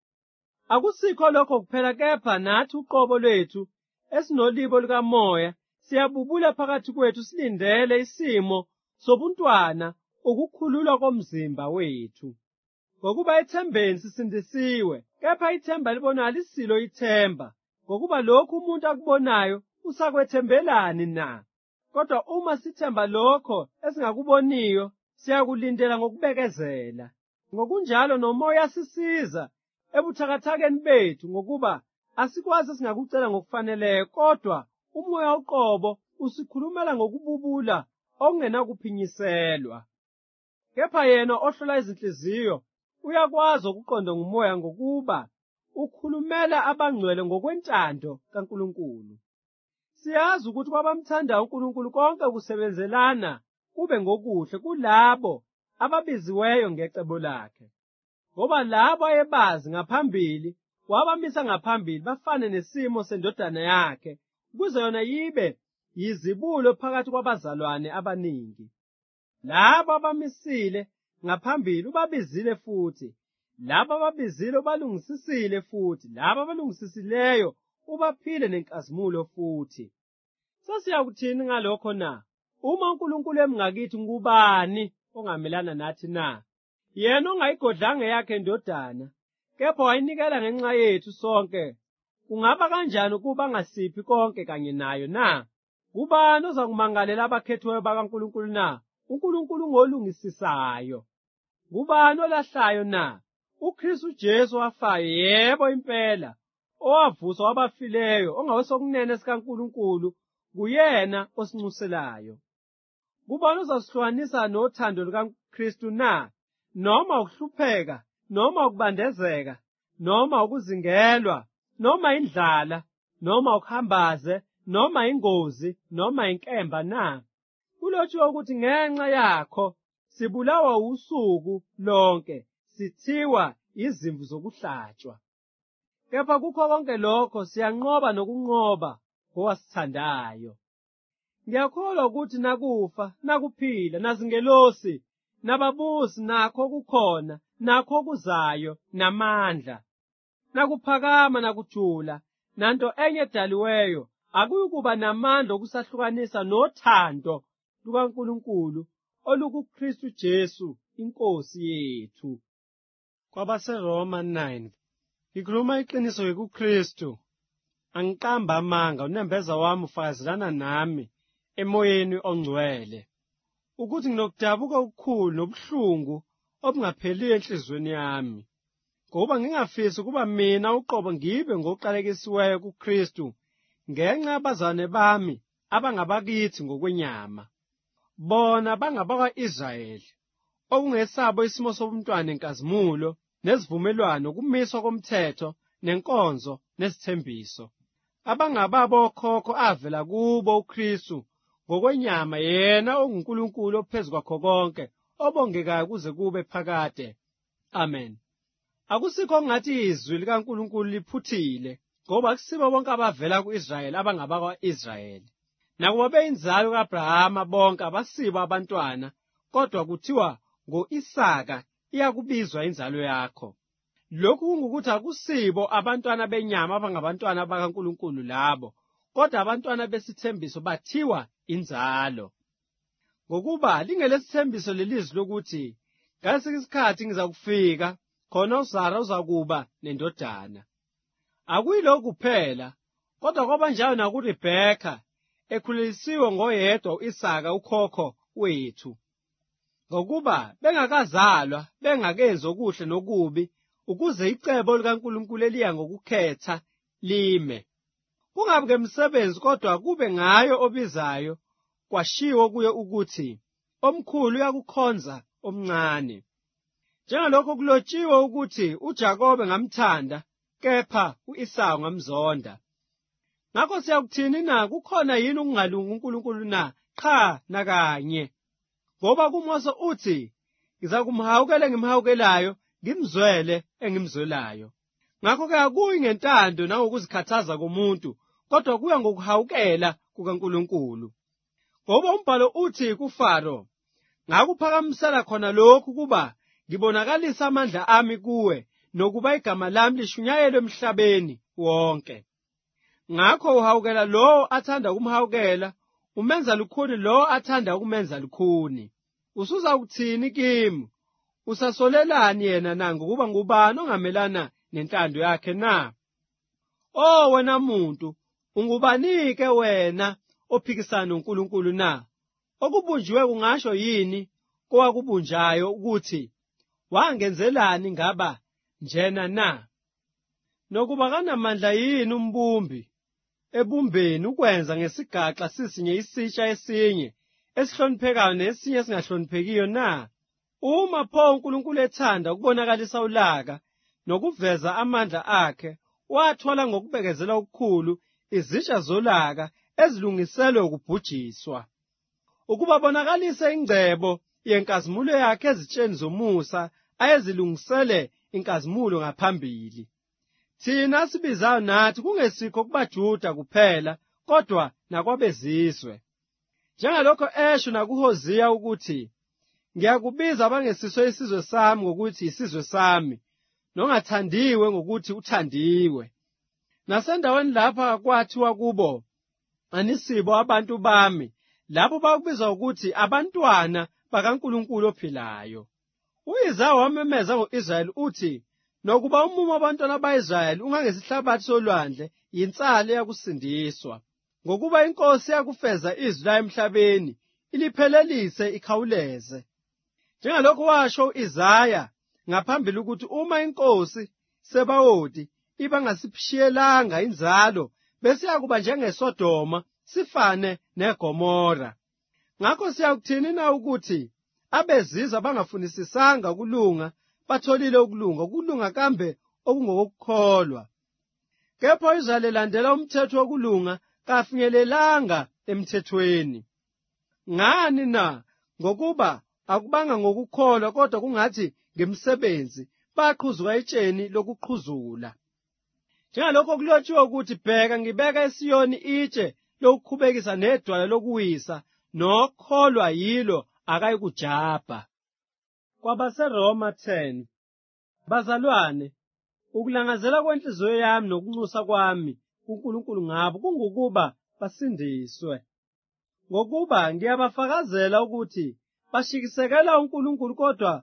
Akusikho lokho kuphela, kepha nathi uqobo lwethu esinolibo likaMoya siyabubula phakathi kwethu silindele isimo sobuntwana, ukukhululwa komzimba wethu. Ngokuba ethembeni sisindisiwe, kepha ithemba libonwayo alisilo ithemba. Ngokuba lokhu umuntu akubonayo usakwethembelani na? Kodwa uma sithemba lokho esingakuboniyo, siyakulindela ngokubekezela. Ngokunjalo noMoya asisiza ebuthakathakeni bethu, ngokuba asikwazi singakucela ngokufaneleyo, kodwa umoya uqobo usikhulumela ngokububula okungenakuphinyiselwa. Kepha yena ohlola izinhliziyo uyakwazi ukuqonda nguMoya, ngokuba ukhulumela abangcwele ngokwentando kaNkulunkulu. Siyazi ukuthi kwabamthandayo uNkulunkulu konke kusebenzelana kube ngokuhle kulabo ababiziweyo ngecebo lakhe. Ngoba labo ayebazi ngaphambili wabamisa ngaphambili bafane nesimo sendodana yakhe, ukuze yona yibe yizibulo phakathi kwabazalwane abaningi. Labo abamisile ngaphambili ubabizile futhi, labo ababizile ubalungisisile futhi, labo abalungisisileyo ubaphile nenkazimulo futhi. Sesiyakuthini ngalokho na? Uma uNkulunkulu emngakithi ngubani ongamelana nathi na? Yena ongayigodlanga yakhe indodana, kepha wayinikela ngenxa yethu sonke, kungaba kanjani ukuba angasiphi konke kanye nayo na? Kubani ozakumangalela abakhethiweyo bakaNkulunkulu na? uNkulunkulu ngolungisisayo. Kubani olahlayo na? uKristu Jesu wafayo, yebo impela, owavuswa wabafileyo, ongawesokunene sikaNkulunkulu, kuyena osinxuselayo. Kubani uzasihlukanisa nothando lukaKristu na? Noma ukuhlupheka, noma ukubandezeka, noma ukuzingelwa, noma indlala, noma ukuhambaze, noma ingozi, noma inkemba na? Kulotshiwe ukuthi ngenxa yakho sibulawa usuku lonke, sithiwa izimvu zokuhlatshwa. Kepha kukho konke lokho siyanqoba nokunqoba ngowasithandayo. Ngiyakholwa ukuthi nakufa, nakuphila, nazingelosi, nababusi, nakho kukhona, nakho kuzayo, namandla, nakuphakama, nakujula, nanto enye edaliweyo, akuyikuba namandla okusahlukanisa nothando lukaNkulunkulu olukuKristu Jesu iNkosi yethu. KwabaseRoma 9. Ngikhuluma iqiniso kuKristu. Angiqamba amanga, unembeza wami ufakazelana nami emoyeni ongcwele, ukuthi nginokudabuka okukhulu nobuhlungu obungapheliyo enhliziyweni yami, ngoba ngingafisi ukuba mina uqobo ngibe ngoqalekisiweyo kuKristu ngenxa yabazane bami abangabakithi ngokwenyama. Bona bangabakwa-Israyeli, okungesabo isimo sobuntwana nenkazimulo, nezivumelwano, ukumiswa komthetho, nenkonzo, nesithembiso. Abangababo okhokho avela kubo uKristu ngokwenyama, yena onguNkulunkulu ophezu kwakho konke, obongekayo kuze kube phakade. Amen. Akusikho ngathi izwi likaNkulunkulu liphuthile, ngoba akusibo bonke abavela ku-Israyeli abangabakwa-Israyeli. Nakuba beyinzalo ka-Abrahama bonke abasibo abantwana, kodwa kuthiwa ngo-Isaka iyakubizwa inzalo yakho. Lokhu kungukuthi akusibo abantwana benyama abangabantwana bakaNkulunkulu labo, kodwa abantwana besithembiso bathiwa inzalo. Ngokuba lingelesithembiso lelizwi lokuthi ngalesi isikhathi ngizakufika, khona uSara uzakuba nendodana. Akuyilokhu kuphela, kodwa kwabanjalo nakuRibheka, ekhulelisiwe ngoyedwa u-Isaka ukhokho wethu. Ngokuba bengakazalwa, bengakenzi okuhle nokubi, ukuze icebo likaNkulunkulu eliya ngokukhetha lime. Kungabi ngemisebenzi, kodwa kube ngayo obizayo, kwashiwo kuye ukuthi omkhulu uyakukhonza omncane. Njengalokho kulotshiwe ukuthi uJakobe ngamthanda, kepha u-Esawu ngamzonda. Ngakho siyakuthini na? Kukhona yini ukungalungi uNkulunkulu na? Qha nakanye. Ngoba kuMose uthi, ngizakumhawukela engimhawukelayo, ngimzwele engimzwelayo. Ngakho-ke akuyi ngentando nangokuzikhathaza komuntu, kodwa kuya ngokuhawukela kukaNkulunkulu. Ngoba umbhalo uthi kuFaro, ngakuphakamisela khona lokhu kuba ngibonakalisa amandla ami kuwe, nokuba igama lami lishunyayelwe emhlabeni wonke. Ngakho uhawukela lowo athanda ukumhawukela, umenza lukhuni lowo athanda ukumenza lukhuni. Usuza ukuthini kimi? Usasolelani yena na? Ngokuba ngubani ongamelana nentando yakhe na? Oh wena muntu, ungubani-ke wena ophikisana noNkulunkulu na? Okubunjiwe kungasho yini kowakubunjayo ukuthi wangenzelani ngaba njena na? Nokuba kanamandla yini umbumbi ebumbeni ukwenza ngesigaxa sisinye isitsha esinye esihloniphekayo nesinye esingahloniphekiyo na? Uma pho uNkulunkulu ethanda ukubonakalisa ulaka nokuveza amandla akhe, wathola ngokubekezela okukhulu izitsha zolaka ezilungiselwe ukubhujiswa, ukuba bonakalise ingcebo yenkazimulo yakhe ezitsheni zomusa ayezilungisele inkazimulo ngaphambili. Thina sibizayo nathi kungesikho kubaJuda kuphela, kodwa nakwabezizwe. Njengalokho esho nakuHoziya ukuthi, ngiyakubiza abangesiso isizwe sami ngokuthi isizwe sami, nongathandiwe ngokuthi uthandiwe. Nasendaweni lapha kwathiwa kubo, anisibo abantu bami, lapho bakubiza ukuthi abantwana bakaNkulunkulu ophilayo. U-Isaya wamemeza ngo-Israyeli uthi, nokuba umumo wabantwana ba-Israyeli ungangesihlabathi solwandle, yinsalo yakusindiswa. Ngokuba iNkosi yakufeza izwi layo emhlabeni, iliphelelise ikhawuleze. Njengalokho washo u-Isaya ngaphambili ukuthi uma iNkosi Sebawoti ibangasipshiyelanga inzalo, bese yakuba njengeSodoma sifane neGomora. Ngakho siyakuthini na ukuthi abezizwe abangafunisisanga ukulunga batholile ukulunga kambe okungokukholwa? Kepha uIsrayeli landela umthetho wokulunga kafinyelelanga emthethweni. Ngani na? Ngokuba akubanga ngokukholwa kodwa kungathi ngemsebenzi baqhuzuka etsheni lokuqhuzula. Njengalokho kulotshiwe ukuthi, bheka ngibeka eSiyoni itshe lokukhubekisa nedwala lokuwisa, nokholwa yilo akayikujabha. KwabaseRoma 10. Bazalwane, ukulangazela kwenhliziyo yami nokunxusa kwami kuNkulunkulu ngabo kungukuba basindiswe. Ngokuba ngiyabafakazela ukuthi bashikisekela uNkulunkulu kodwa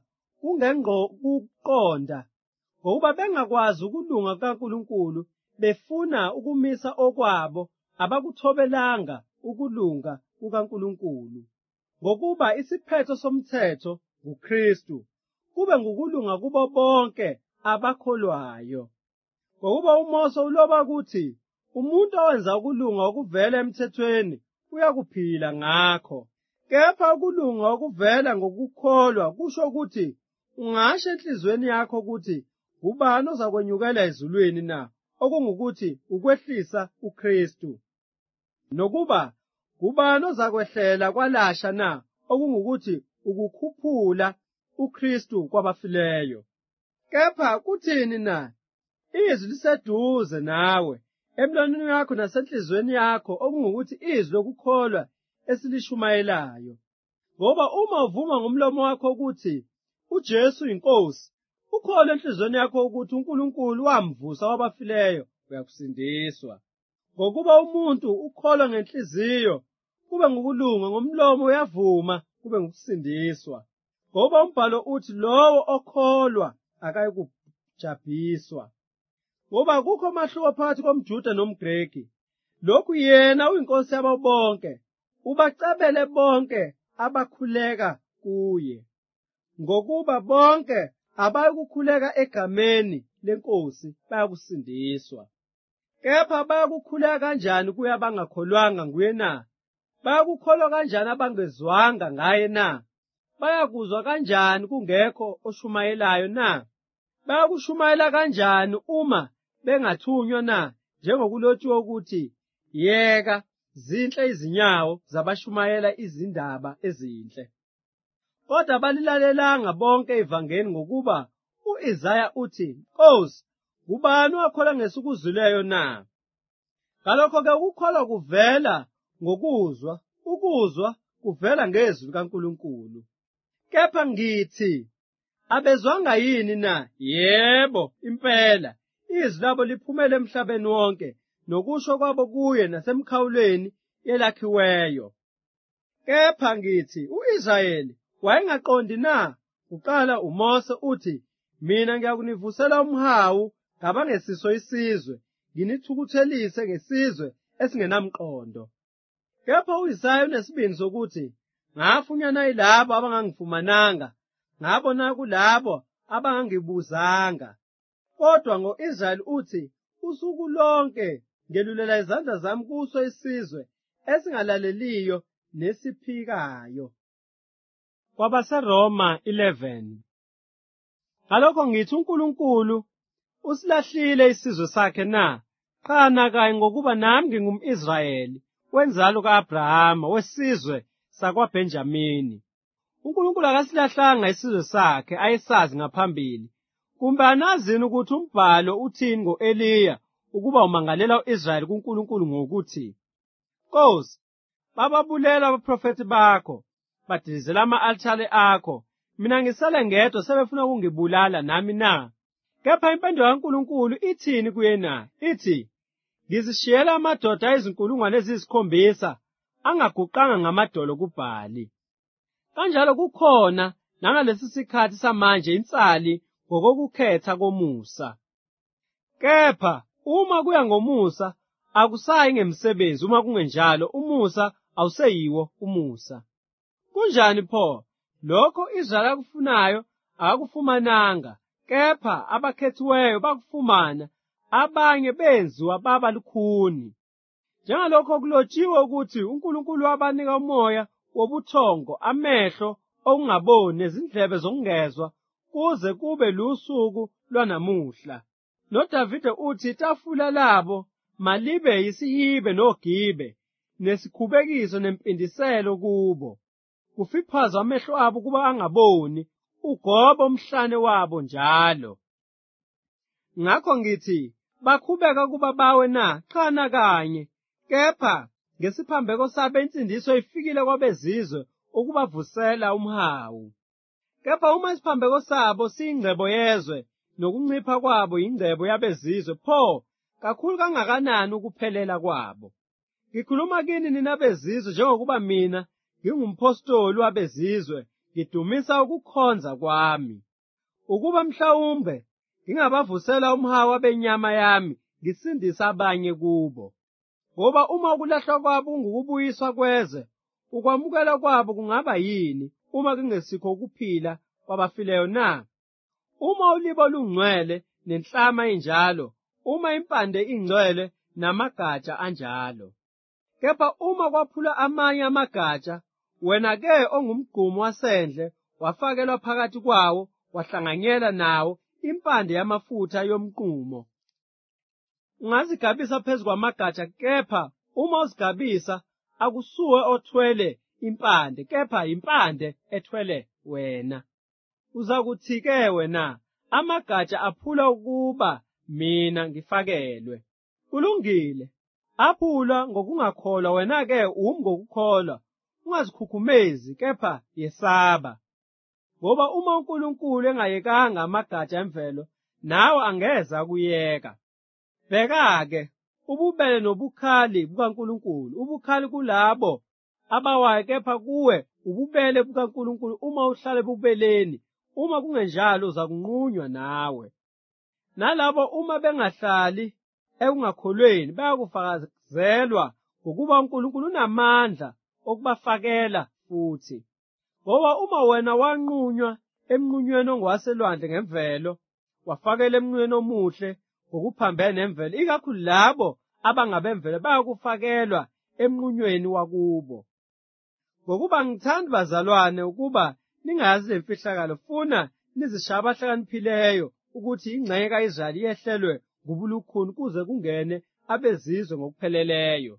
kungengokuqonda, ngokuba bengakwazi ukulunga kukaNkulunkulu, befuna ukumisa okwabo, abakuthobelanga ukulunga kukaNkulunkulu. Ngokuba isiphetho somthetho nguKristu, kube ngukulunga kubo bonke abakholwayo. Ngokuba uMose uloba ukuthi umuntu owenza ukulunga okuvela emthethweni uyakuphila ngakho. Kepha ukulunga okuvela ngokukholwa kusho ukuthi ungasho enhliziyweni yakho ukuthi ubani ozakwenyukela ezulwini na, okungukuthi ukwehlisa uKristu. Nokuba ubani ozakwehlela kwalasha na, okungukuthi ukukhuphula uKristu kwabafileyo. Kepha kuthini na? Izwi liseduze nawe, emlonyeni wakho nasenhliziyweni yakho, okungukuthi izwi lokukholwa esilishumayelayo. Ngoba uma uvuma ngomlomo wakho ukuthi uJesu inkosi, ukholwe enhliziyweni yakho ukuthi uNkulunkulu wamvusa wabafileyo, uyakusindiswa. Ngokuba umuntu ukholwa ngenhliziyo kube ngukulunga, ngomlomo uyavuma kube ngukusindiswa. Ngoba umbhalo uthi lowo okholwa akayikujabhiswa. Ngoba kukho umahluko phakathi komJuda nomGreki. Lokhu yena uyinkosi yabo bonke, ubacabele bonke abakhuleka kuye. Ngokuba bonke abayikukhuleka egameni lenkosi bayakusindiswa. Kepha bayakukhuleka kanjani kuye abangakholwanga nguye na? Bayakukholwa kanjani abangezwanga ngaye na? Bayakuzwa kanjani kungekho oshumayelayo na? Bayakushumayela kanjani uma bengathunywa na? Njengokulotshiwe ukuthi, yeka, zinhle izinyawo zabashumayela izindaba ezinhle. Kodwa balilalelanga bonke ivangeli, ngokuba u-Isaya uthi, Nkosi, ngubani owakholwa ngesikuzwileyo na? Ngalokho-ke ukukholwa kuvela ngokuzwa, ukuzwa kuvela ngezwi likaNkulunkulu. Kepha ngithi, abezwanga yini na? Yebo, impela, izwi labo liphumele emhlabeni wonke, nokusho kwabo kuye nasemkhawulweni yelakhiweyo. Kepha ngithi, u-Israyeli wayengaqondi na? Kuqala uMose uthi, mina ngiyakunivusela umhawu ngabangesiso isizwe, nginithukuthelise ngesizwe esingenamqondo. Kepha u-Isaya unesibindi sokuthi, ngafunyana yilabo abangangifumananga, ngabona kulabo abangangibuzanga. Kodwa ngo-Israyeli uthi, usuku lonke ngelulela izandla zami kuso isizwe esingalaleliyo nesiphikayo. KwabaseRoma 11. Ngalokho ngithi uNkulunkulu usilahlile isizwe sakhe na? Cha nakayi, ngokuba nami ngingum'Israyeli wenzalo ka-Abrahama, wesizwe sakwaBhenjamini. uNkulunkulu akasilahlanga isizwe sakhe ayesazi ngaphambili. Kumbe anazini ukuthi umbhalo uthini ngo-Eliya ukuba umangalela u-Israyeli kuNkulunkulu ngokuthi, Nkosi, bababulela abaprofethi bakho, badilizela ama-alithare akho, mina ngisale ngedwa sebefuna ukungibulala nami na? Kepha impendulo kaNkulunkulu ithini kuye na? Ithi, ngizishiyela amadoda ayizinkulungwane eziyisi7 angaguqanga ngamadolo kuBhali. Kanjalo kukhona nangalesi sikhathi samanje insali ngokokukhetha komusa. Kepha uma kuya ngomusa, akusayi ngemsebenzi. Uma kungenjalo, umusa awuseyiwo umusa. Kunjani pho? Lokho Israyeli akufunayo akakufumananga, kepha abakhethiweyo bakufumana, abanye benziwa baba lukhuni. Njengalokho kulotshiwe ukuthi uNkulunkulu wabanika umoya wobuthongo, amehlo okungaboni nezindlebe zokungezwa kuze kube lusuku lwanamuhla. NoDavide uthi itafula labo malibe yisihibe nogibe, nesikhubekiso nempindiselo kubo. Kufiphazwa amehlo abo kuba angaboni, ugobo umhlane wabo njalo. Ngakho ngithi, bakhubeka kuba bawe na? Cha nakanye. Kepha ngesiphambeko sabo insindiso ifikile kwabezizwe ukubavusela umhawu. Kepha uma isiphambeko sabo siyingcebo yezwe, nokuncipha kwabo yingcebo yabezizwe, pho kakhulu kangakanani ukuphelela kwabo. Ngikhuluma kini nina bezizwe njengokuba mina ngingumpostoli wabezizwe, ngidumisa ukukhonza kwami, ukuba mhlawumbe ngingabavusela umhawu abenyama yami, ngisindisa abanye kubo. Ngoba uma ukulahlwa kwabo kungukubuyiswa kwezwe, ukwamukela kwabo kungaba yini uma kungesikho ukuphila kwabafileyo na? Uma ulibo lungcwele nenhlama injalo, uma impande ingcwele namagatsha anjalo. Kepha uma kwaphula amanye amagatsha, wena-ke ongumgqumo wasendle wafakelwa phakathi kwawo, wahlanganyela nawo impande yamafutha yomqumo. Ungazigabisa phezu kwamagatsha, kepha uma uzigabisa akusuwe othwele impande, kepha impande ethwele wena. Uzakuthi-ke wena, amagatsha aphula ukuba mina ngifakelwe. Kulungile, aphula ngokungakholwa, wena-ke umi ngokukholwa. Ungazikhukhumezi, kepha yesaba. Ngoba uma uNkulunkulu engayekanga amagatsha emvelo, nawe angeze akuyeka. Bheka-ke, ububele nobukhali bukaNkulunkulu, ubukhali kulabo abawayo, kepha kuwe ububele bukaNkulunkulu uma uhlala ebubeleni. Uma kungenjalo uzakunqunywa nawe. Nalabo uma bengahlali ekungakholweni bayakufakazelwa ngokuba uNkulunkulu unamandla okubafakela futhi. Ngoba uma wena wanqunywa emnqunyweni ongowaselwandle ngemvelo, wafakela emnqunyweni omuhle ngokuphambene nemvelo, ikakhulu labo abangabemvelo bayakufakelwa emnqunyweni wakubo. Ngokuba ngithanda bazalwane ukuba ningazi lemfihlakalo, funa nizishaye abahlakaniphileyo ukuthi ingxenye ka-Israyeli yehlelwe ngubulukhuni kuze kungene abezizwe ngokupheleleyo.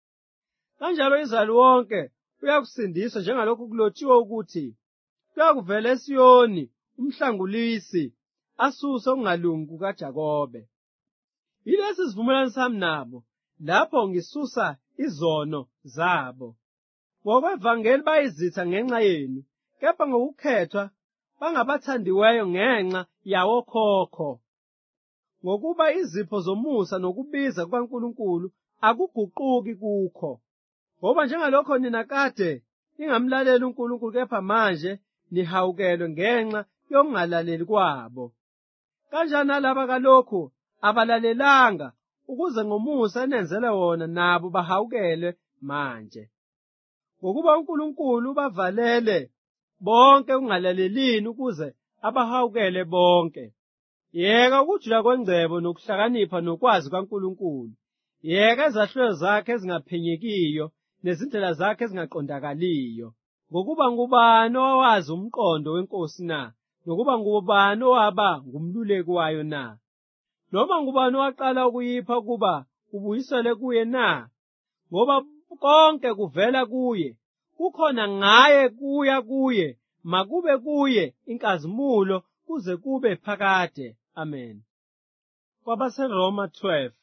Kanjalo Israyeli wonke uyakusindiswa, njengalokhu kulotshiwe ukuthi, kuyakuvela eSiyoni umhlangulisi asuse ukungalungi kukaJakobe. Yilesi isivumelwano sami nabo, lapho ngisusa izono zabo. Ngokwevangeli bayizitha ngenxa yenu, kepha ngokukhethwa bangabathandiweyo ngenxa yawokhokho. Ngokuba izipho zomusa nokubiza kukaNkulunkulu akuguquki kukho. Ngoba njengalokho nina kade ningamlaleli uNkulunkulu, kepha manje nihawukelwe ngenxa yokungalaleli kwabo. Kanjani nalaba kalokhu abalalelanga, ukuze ngomusa enenzele wona nabo bahawukelwe manje. Ngokuba uNkulunkulu bavalele bonke ukungalalelini ukuze abahawukele bonke. Yeka ukujula kwengcebo nokuhlakanipha nokwazi kaNkulunkulu. Yeka izahlulelo zakhe ezingaphenyekiyo nezindlela zakhe ezingaqondakaliyo. Ngokuba ngubani owazi umqondo wenkosi na? Nokuba ngubani owaba ngumluleki wayo na? Noma ngubani owaqala ukuyipha ukuba kubuyisele kuye na? Ngoba konke kuvela kuye, kukhona ngaye, kuya kuye, makube kuye inkazimulo kuze kube phakade. Amen. KwabaseRoma 12.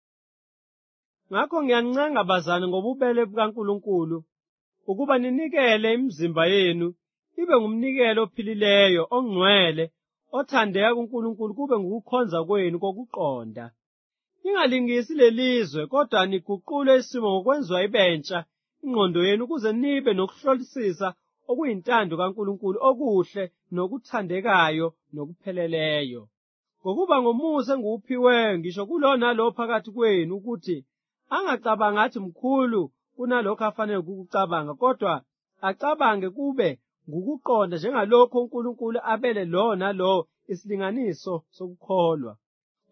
Ngakho ngiyancenga bazane ngobubele bukaNkulunkulu ukuba ninikele imizimba yenu ibe ngumnikelo ophilileyo, ongcwele, othandeka kuNkulunkulu, kube ngukukhonza kwenu kokuqonda. Ningalingisi lelizwe, kodwa niguqule isimo ngokwenziwa ibentsha ingqondo yenu, ukuze nibe nokuhlolisisa okuyintando kaNkulunkulu, okuhle nokuthandekayo nokupheleleyo. Ngokuba ngomusa engiwuphiweyo ngisho kulo nalo phakathi kwenu, ukuthi angacabanga athi mkhulu kunalokho afanele ukukucabanga, kodwa acabange kube ngukuqonda njengalokho uNkulunkulu abele lo nalo isilinganiso sokukholwa.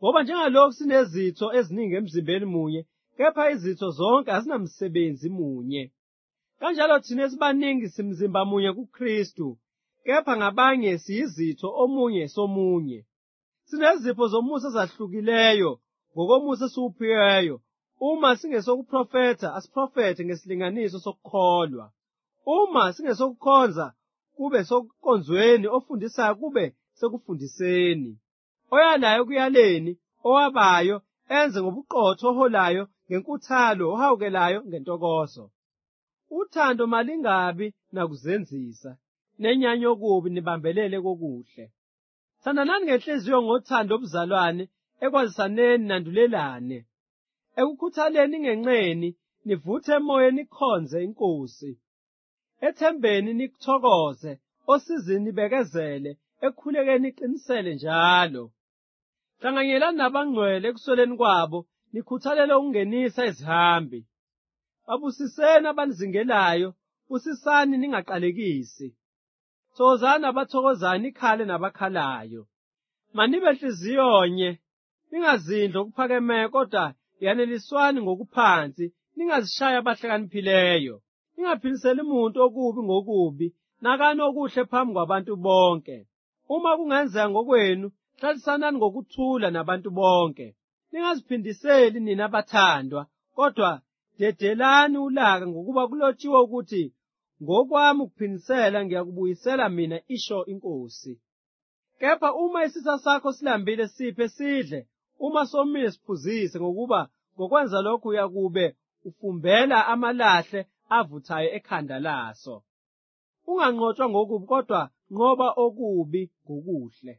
Ngoba njengalokhu sinezitho eziningi emzimbeni munye, kepha izitho zonke azinamsebenzi munye. Kanjalo thina esibaningi simzimba munye kuKristu, kepha ngabanye siyizitho omunye somunye. Sinezipho zomusa ezahlukileyo ngokomusa esiwuphiweyo. Uma singesokuprofetha, asiprofethe ngesilinganiso sokukholwa. Uma singesokukhonza, kube sokukonzweni, ofundisayo kube sekufundiseni. Oyalayo kuyaleni, owabayo enze ngobuqotho, oholayo ngenkuthalo, ohawukelayo ngentokozo. Uthando malingabi nakuzenzisa, nenyanya okubi nibambelele kokuhle. Thandanani ngenhliziyo ngothando obuzalwane, ekwazisaneni nandulelane. Ekukhuthaleni ngenqeni, nivuthe emoyeni nikhonze iNkosi. Ethembeni nikuthokoze, osizini nibekezele, ekukhulekeni niqinisele njalo. Hlanganyelani nabangcwele ekusweleni kwabo, nikhuthalele ukungenisa izihambi. Babusiseni abanizingelayo, busisani ningaqalekisi. Thokozani abathokozayo, nikhale nabakhalayo. Manibe nhliziyonye, ningazindli okuphakeme, kodwa yaneliswani ngokuphansi, ningazishayi abahlakaniphileyo. Ningaphiliseli muntu okubi ngokubi, nakani okuhle phambi kwabantu bonke. Uma kungenzeka ngokwenu, hlalisanani ngokuthula nabantu bonke. Ningaziphindiseli nina bathandwa, kodwa dedelani ulaka, ngokuba kulotshiwe ukuthi, ngokwami ukuphindisela ngiyakubuyisela mina, isho iNkosi. Kepha uma isitha sakho silambile, siphe sidle, uma somile siphuzise, ngokuba ngokwenza lokhu uyakube ufumbela amalahle avuthayo ekhanda laso. Unganqotshwa ngokubi, kodwa nqoba okubi ngokuhle.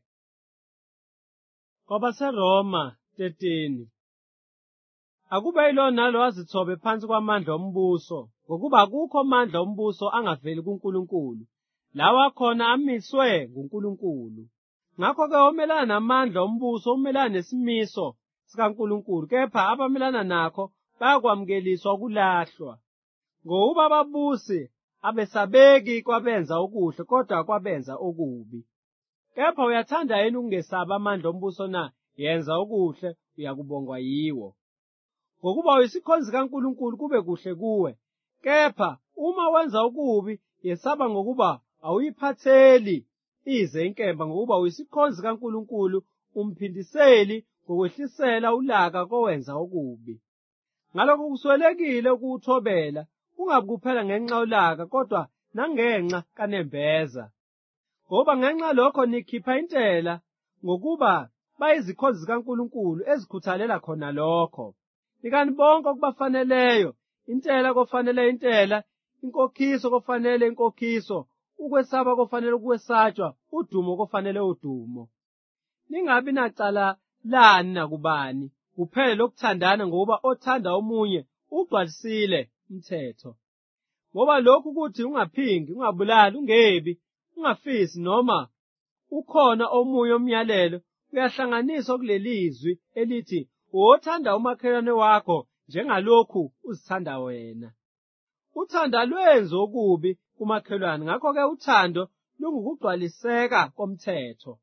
KwabaseRoma 13. Akube yilo nalo azithobe phansi kwamandla ombuso, ngokuba akukho amandla ombuso angaveli kuNkulunkulu, lawa akhona amiswe nguNkulunkulu. Ngakho-ke omelana namandla ombuso umelana nesimiso sikaNkulunkulu, kepha abamelana nakho bayakwamukeliswa ukulahlwa. Ngokuba ababusi abesabeki kwabenza okuhle, kodwa kwabenza okubi. Kepha uyathanda yini ukungesabi amandla ombuso na? Yenza okuhle, uyakubongwa yiwo. Ngokuba uyisikhonzi kaNkulunkulu kube kuhle kuwe. Kepha uma wenza okubi, yesaba ngokuba awuyiphatheli ize inkemba, ngokuba uyisikhonzi kaNkulunkulu, umphindiseli ngokwehlisela ulaka kowenza okubi. Ngalokho kuswelekile ukuwuthobela, kungabi kuphela ngenxa yolaka, kodwa nangenxa kanembeza. Ngoba ngenxa lokho nikhipha intela, ngokuba bayizikhonzi zikaNkulunkulu ezikhuthalela khona lokho. Nikani bonke okubafaneleyo, intela kofanele intela, inkokhiso kofanele inkokhiso, ukwesaba kofanele ukwesatshwa, udumo kofanele udumo. Ningabi nacala lani nakubani, kuphele lokuthandana, ngoba othanda omunye ugcwalisile umthetho. Ngoba lokhu ukuthi ungaphingi, ungabulali, ungebi, ungafisi, noma ukhona omunye umyalelo, uyahlanganiswa kulelizwi elithi, wothanda umakhelwane wakho njengalokhu uzithanda wena. Uthando alwenzi okubi kumakhelwane, ngakho-ke uthando lungukugcwaliseka komthetho.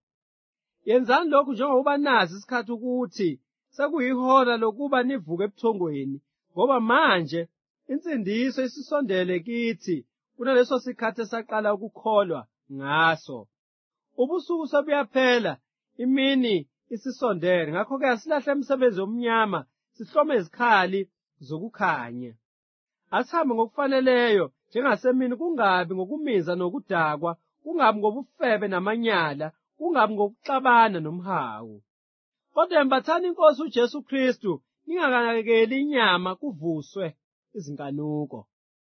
Yenzani lokhu njengoba nazi isikhathi ukuthi sekuyihora lokuba nivuke ebuthongweni, ngoba manje insindiso isisondele kithi kunaleso sikhathi esaqala ukukholwa ngaso. Ubusuku sebuyaphela, imini isisondele, ngakho-ke asilahle imisebenzi yomnyama, sihlome izikhali zokukhanya. Asihambe ngokufaneleyo njengasemini, kungabi ngokuminza nokudakwa, kungabi ngobufebe namanyala, kungabi ngokuxabana nomhawu. Kodwa embathani iNkosi uJesu Kristu, ningakanakekeli inyama, kuvuswe izinkanuko.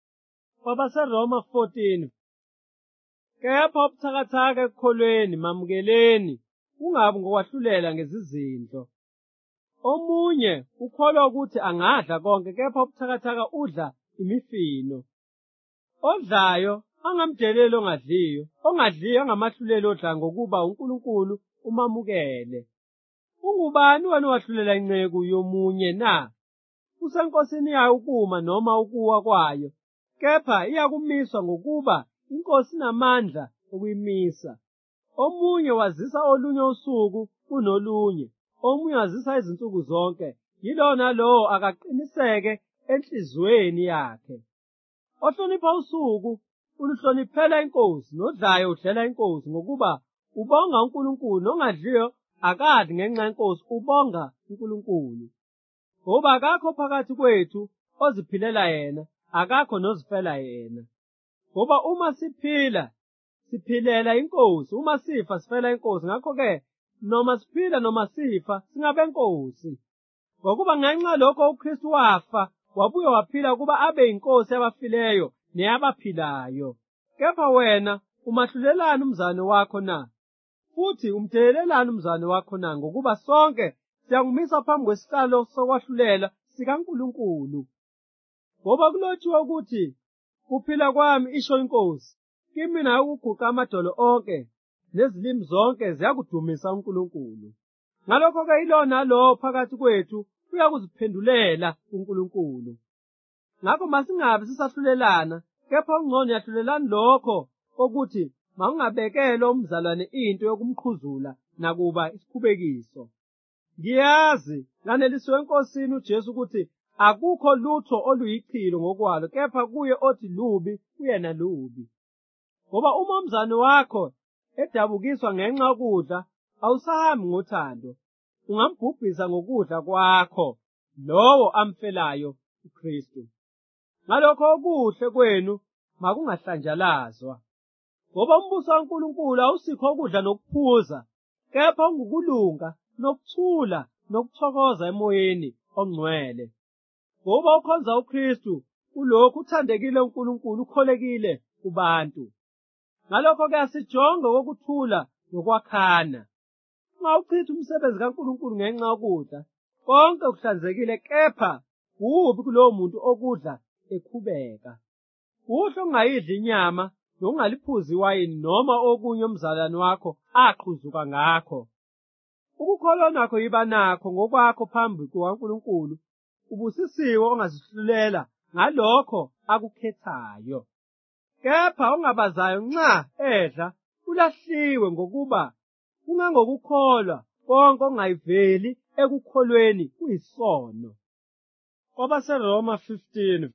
KwabaseRoma 14. Kepha ubuthakathaka ekukholweni mamukeleni, kungabi ngokwahlulela ngezizindlo. Omunye ukholwa ukuthi angadla konke, kepha ubuthakathaka udla imifino. Odlayo angamdeleli ongadliyo, ongadliyo angamahluleli odla, ngokuba uNkulunkulu umamukele. Ungubani wena owahlulela inceku yomunye na? Kusenkosini yayo ukuma noma ukuwa kwayo, kepha iyakumiswa, ngokuba iNkosi inamandla okuyimisa. Omunye wazisa olunye usuku kunolunye, omunyazisa izinsuku zonke, yilona lowo akaqiniseke enhliziyweni yakhe. Ohlonipha usuku uluhloniphela inkosi, nodlayo udlela inkosi ngokuba ubonga uNkulunkulu, nongadliyo akadli ngenxa yenkosi ubonga uNkulunkulu. Ngoba akakho phakathi kwethu oziphilela yena, akakho nozifela yena. Ngoba uma siphila, siphilela inkosi, uma sifa sifela inkosi. Ngakho-ke noma siphila noma sifa singabenkosi. Ngokuba ngenxa lokho uKristu wafa, wabuye waphila ukuba abe yinkosi yabafileyo neyabaphilayo. Kepha wena umahlulelani umzane wakho na? Futhi umdelelelani umzane wakho na? Ngokuba sonke siyangumisa phambi kwesihlalo sokwahlulela sikaNkulunkulu. Ngoba kulotshiwe ukuthi, kuphila kwami isho inkosi, kimi nayo ukuguqa amadolo onke nezilimi zonke ziyakudumisa uNkulunkulu. Ngalokho-ke ilona lo phakathi kwethu uyakuziphendulela uNkulunkulu. Ngakho masingabe sisahlulelana, kepha ungcono yahlulelani lokho kokuthi mawungabekele umzalwane into yokumqhuzula nakuba isikhubekiso. Ngiyazi nganelisiwe eNkosini uJesu ukuthi akukho lutho oluyichilo ngokwalo, kepha kuye othi lubi uyena lubi. Ngoba uma umzane wakho edabukiswa ngenxa yokudla, awusahambi ngothando, ungambhubhisa ngokudla kwakho lowo amfelayo uKristu. Ngalokho okuhle kwenu makungahlanjalazwa. Ngoba umbuso kaNkulunkulu awusikho ukudla nokuphuza, kepha ungukulunga nokuthula nokuthokoza emoyeni ongcwele. Ngoba ukhonza uKristu kulokhu uthandekile uNkulunkulu, ukholekile kubantu. Ngalokho-ke asijonge kokuthula nokwakhana. Ungawuchithi umsebenzi kaNkulunkulu ngenxa yokudla, konke kuhlanzekile, kepha kubi kulowo muntu okudla ekhubeka. Kuhle ungayidli inyama nokungaliphuzi iwayini noma okunye umzalwane wakho aqhuzuka ngakho. Ukukholwa nakho yiba nakho ngokwakho phambi kukaNkulunkulu, ubusisiwe ongazihlulela ngalokho akukhethayo. Kepha ongabazayo nxa edla ulahliwe, ngokuba kungangokukholwa konke ongayiveli ekukholweni kuyisono. KwabaseRoma 15.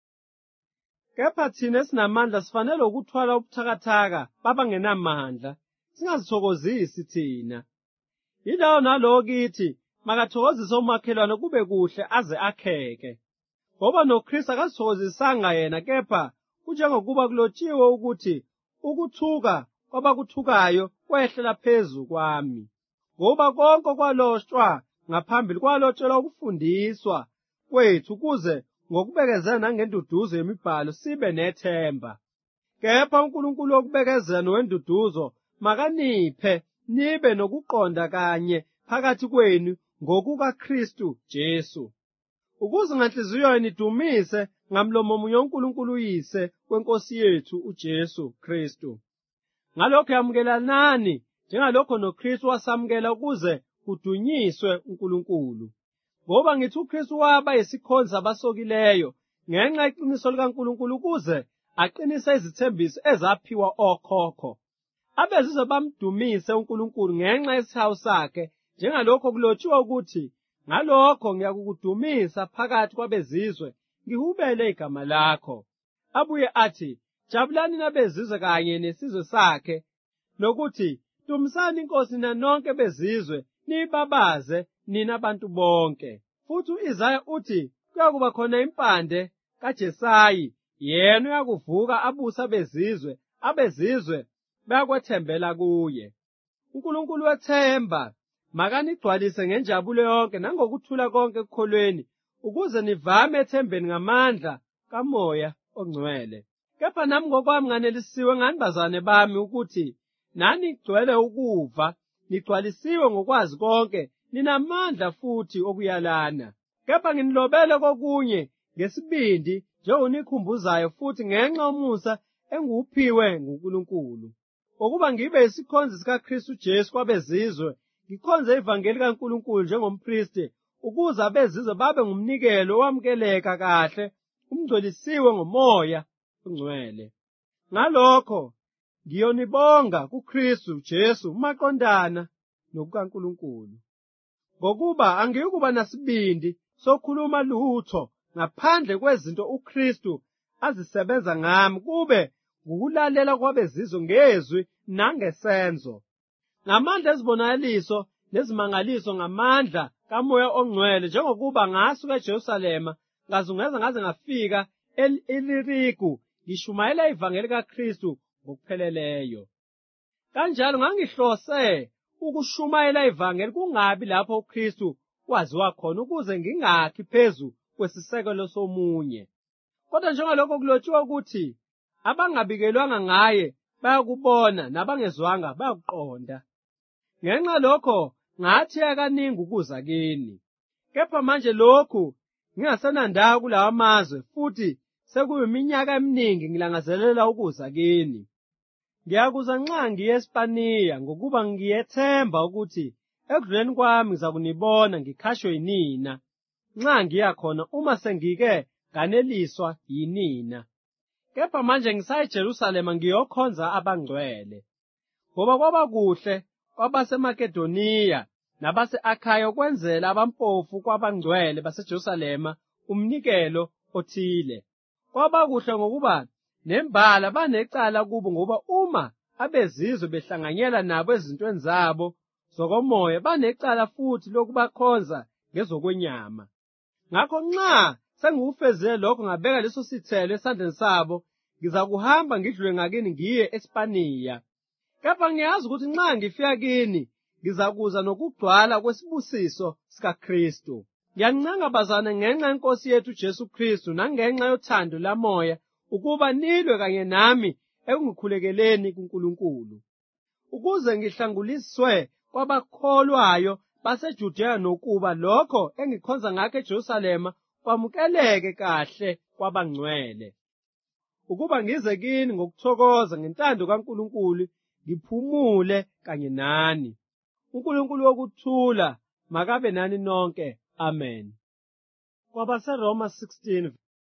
Kepha thina esinamandla sifanele ukuthwala ubuthakathaka babangenamandla, singazithokozisi thina. Yilawo nalowo kithi makathokozise umakhelwane kube kuhle aze akheke. Ngoba noKristu akazithokozisanga yena, kepha kunjengokuba kulotshiwe ukuthi ukuthuka kwabakuthukayo kwehlela phezu kwami. Ngoba konke kwalotshwa ngaphambili kwalotshelwa ukufundiswa kwethu, ukuze ngokubekezela nangenduduzo yemibhalo sibe nethemba. Kepha uNkulunkulu wokubekezela nowenduduzo makaniphe nibe nokuqonda kanye phakathi kwenu ngokukaKristu Jesu, ukuze nganhliziyo nidumise ngamlomo munye uNkulunkulu uyise weNkosi yethu uJesu Kristu. Ngalokho yamukelanani njengalokho noKristu wasamukela, ukuze kudunyiswe uNkulunkulu. Ngoba ngithi uKristu waba yisikhonzi sabasokileyo ngenxa yeqiniso likaNkulunkulu, ukuze aqinise izithembiso ezaphiwa okhokho. Abezizwe bamdumise uNkulunkulu ngenxa yesihawu sakhe, njengalokho kulotshiwe ukuthi, ngalokho ngiyakukudumisa phakathi kwabezizwe, ngihubele igama lakho. Abuye athi, jabulani nabezizwe kanye nesizwe sakhe, nokuthi dumisani iNkosi nanonke bezizwe, niyibabaze nina abantu bonke. Futhi u-Isaya uthi, kuyakuba khona impande kaJesayi, yena uyakuvuka abuse abezizwe, abezizwe bayakwethembela kuye. uNkulunkulu wethemba makanigcwalise ngenjabulo yonke nangokuthula konke ekukholweni, ukuze nivame ethembeni ngamandla kaMoya oNgcwele. Kepha nami ngokwami nganelisiwe ngani bazane bami, ukuthi nani gcwele ukuva, nigcwalisiwe ngokwazi konke, ninamandla futhi okuyalana. Kepha nginilobele kokunye ngesibindi njengonikhumbuzayo, futhi ngenxa yomusa engiwuphiwe nguNkulunkulu, ukuba ngibe yisikhonzi sikaKristu Jesu kwabezizwe, ngikhonze ivangeli kaNkulunkulu njengomphristi, ukuze abezizwe babe ngumnikelo owamukeleka kahle, umngcwelisiwe ngoMoya oNgcwele. Ngalokho ngiyonibonga kuKristu Jesu maqondana nokukaNkulunkulu. ngokuba angiyukuba nasibindi sokhuluma lutho ngaphandle kwezinto uKristu azisebenza ngami, kube ngukulalela kwabezizwe ngezwi nangesenzo, ngamandla ezibonakaliso nezimangaliso, ngamandla kaMoya oNgcwele, njengokuba ngasuka eJerusalema ngazungeza ngaze ngafika e-Iliriku ngishumayela ivangeli kaKristu ngokupheleleyo. Kanjalo ngangihlose ukushumayela ivangeli kungabi lapho uKristu waziwa khona, ukuze ngingakhi phezu kwesisekelo somunye. Kodwa njengalokho kulotshiwe ukuthi abangabikelwanga ngaye bayakubona, nabangezwanga bayakuqonda. Ngenxa lokho ngathi akaningi ukuza kini, kepha manje lokhu ngingasenandaba kulawa mazwe, futhi sekuyiminyaka eminingi ngilangazelela ukuza kini. Ngiyakuza nxa ngiye eSpaniya, ngokuba ngiyethemba ukuthi ekudluleni kwami ngizakunibona ngikhashwe yinina, nxa ngiya khona, uma sengike nganeliswa yinina. Kepha manje ngisaya eJerusalema ngiyokhonza abangcwele, ngoba kwaba kuhle kwabaseMakedoniya nabase-Akhaya ukwenzela abampofu kwabangcwele baseJerusalema umnikelo othile. Kwaba kuhle ngokuba nembala banecala kubo, ngoba uma abezizwe behlanganyela nabo ezintweni zabo zokomoya, banecala futhi lokubakhonza ngezokwenyama. Ngakho nxa sengikufezile lokho, ngabeka leso sithelo esandleni sabo, ngizakuhamba ngidlule ngakini ngiye eSpaniya. Kepha ngiyazi ukuthi nxa ngifika kini ngizakuza nokugcwala kwesibusiso sikaKristu. Ngiyaninqangabazana ngenxa yeNkosi yethu Jesu Kristu nangenxa yothando laMoya, ukuba nilwe kanye nami ekungikhulekeleni kuNkulunkulu, ukuze ngihlanguliswe kwabakholwayo baseJudeya, nokuba lokho engikhonza ngakho eJerusalema kwamukeleke kahle kwabangcwele, ukuba ngize kini ngokuthokoza ngentando kaNkulunkulu, ngiphumule kanye nani. uNkulunkulu wokuthula makabe nani nonke. Amen. KwabaseRoma 16.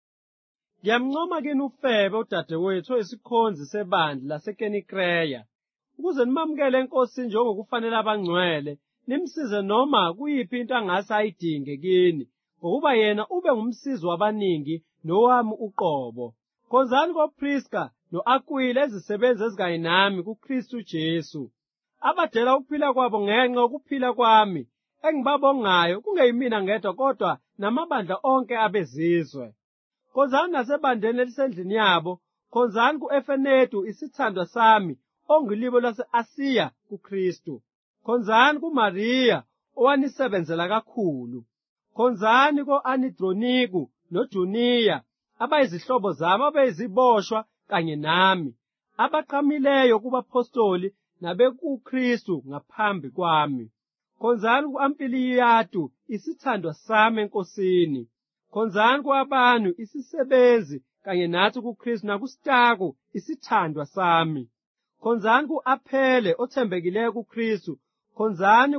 Ngiyamncoma kini uFebe udadewethu oyisikhonzi sebandla laseKenikreya, ukuze nimamukele eNkosini njengokufanele abangcwele, nimsize noma kuyiphi into angase ayidinge kini, ngokuba yena ube ngumsizi wabaningi nowami uqobo. Khonzani koPriska no-Akwila, ezisebenzi ezikanye nami kuKristu Jesu, abadela ukuphila kwabo ngenxa yokuphila kwami, engibabongayo, kungeyimina ngedwa kodwa namabandla onke abezizwe. Khonzani nasebandleni elisendlini yabo. Khonzani ku-Efenetu, isithandwa sami, ongilibo lase-Asiya kuKristu. Khonzani kuMariya, owanisebenzela kakhulu. Khonzani ko-Anidroniku noJuniya, abayizihlobo zami, abayiziboshwa kanye nami, abaqhamileyo kubapostoli nabekuKristu ngaphambi kwami. Khonzani ku-Ampiliyatu, isithandwa sami eNkosini. Khonzani ku-Abanu, isisebenzi kanye nathi kuKristu, nakuStaku, isithandwa sami. Khonzani ku-Aphele, othembekileyo kuKristu. Khonzani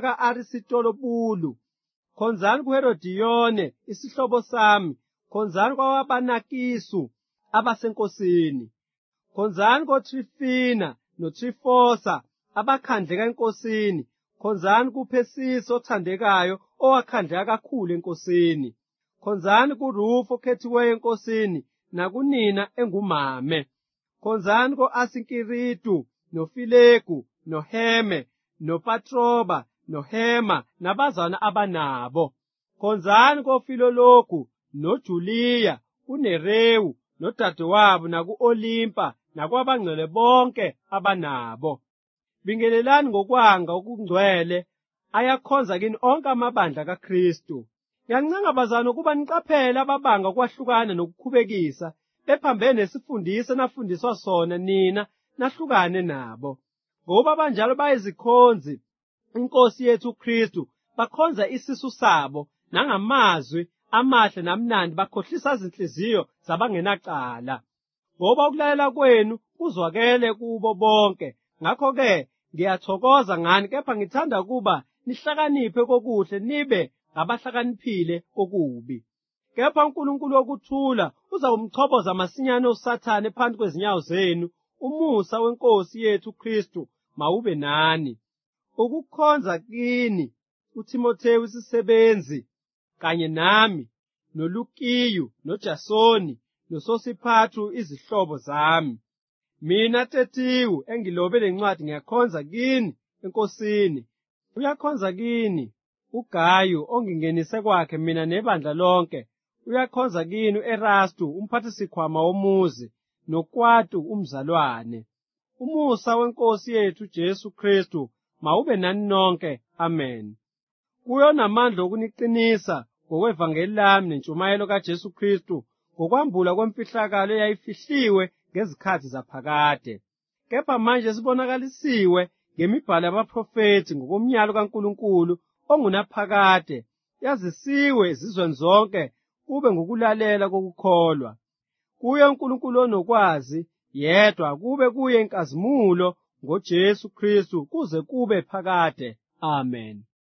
kwabaka-Arisitolobulu. Khonzani kuHerodiyone, isihlobo sami. Khonzani kwabaBanakisu, abaseNkosini. Khonzani koTrifina noTrifosa, abakhandleka eNkosini. Khonzani kuPhesisi othandekayo, owakhandleka kakhulu eNkosini. Khonzani kuRufo okhethiweyo eNkosini, nakunina engumame. Khonzani ko-Asinkiritu noFilegu noHeme noPatroba noHema nabazana abanabo. Khonzani koFilologu noJuliya, uNerewu nodadewabo, naku-Olimpa nakwabangcwele bonke abanabo. Bingelelani ngokwanga okungcwele ayakhonza kini onke amabandla kaKristu. Ngiyaninqangabazana ukuba niqaphele ababanga ukwahlukana nokukhubekisa, bephambene nesifundiso enafundiswa sona nina nahlukane nabo. Ngoba abanjalo bayizikhonzi iNkosi yethu uKristu, bakhonza isisu sabo nangamazwi amahle namnandi, bakhohlisa izinhliziyo zabangenacala. Ngoba ukulalela kwenu kuzwakele kubo bonke. Ngakho-ke ngiyathokoza ngani, kepha ngithanda ukuba nihlakaniphe kokuhle, nibe ngabahlakaniphile kokubi. Kepha uNkulunkulu wokuthula uzawumchoboza masinyane uSathane phansi kwezinyawo zenu. Umusa weNkosi yethu uKristu mawube nani. Ukukhonza kini uTimotheyu isisebenzi, kanye nami, noLukiyu, noJasoni, noSosiphathu izihlobo zami. Mina Tertiyu engilobe lencwadi ngiyakhonza kini eNkosini. Uyakhonza kini uGayu ongingenise kwakhe mina nebandla lonke. Uyakhonza kini u-Erastu umphathisikhwama womuzi, noKwatu umzalwane. Umusa weNkosi yethu Jesu Kristu mawube nani nonke. Amen. Kuyo namandla okuniqinisa ngokwevangeli lami nentshumayelo kaJesu Kristu, ngokwambula kwemfihlakalo eyayifihliwe ngezikhathi zaphakade, kepha manje sibonakalisiwe ngemibhalo yabaprofethi ngokomnyalo kaNkulunkulu ongunaphakade, yazisiwe ezizweni zonke kube ngokulalela kokukholwa. Kuye uNkulunkulu onokwazi yedwa kube kuye inkazimulo ngoJesu Kristu kuze kube phakade. Amen.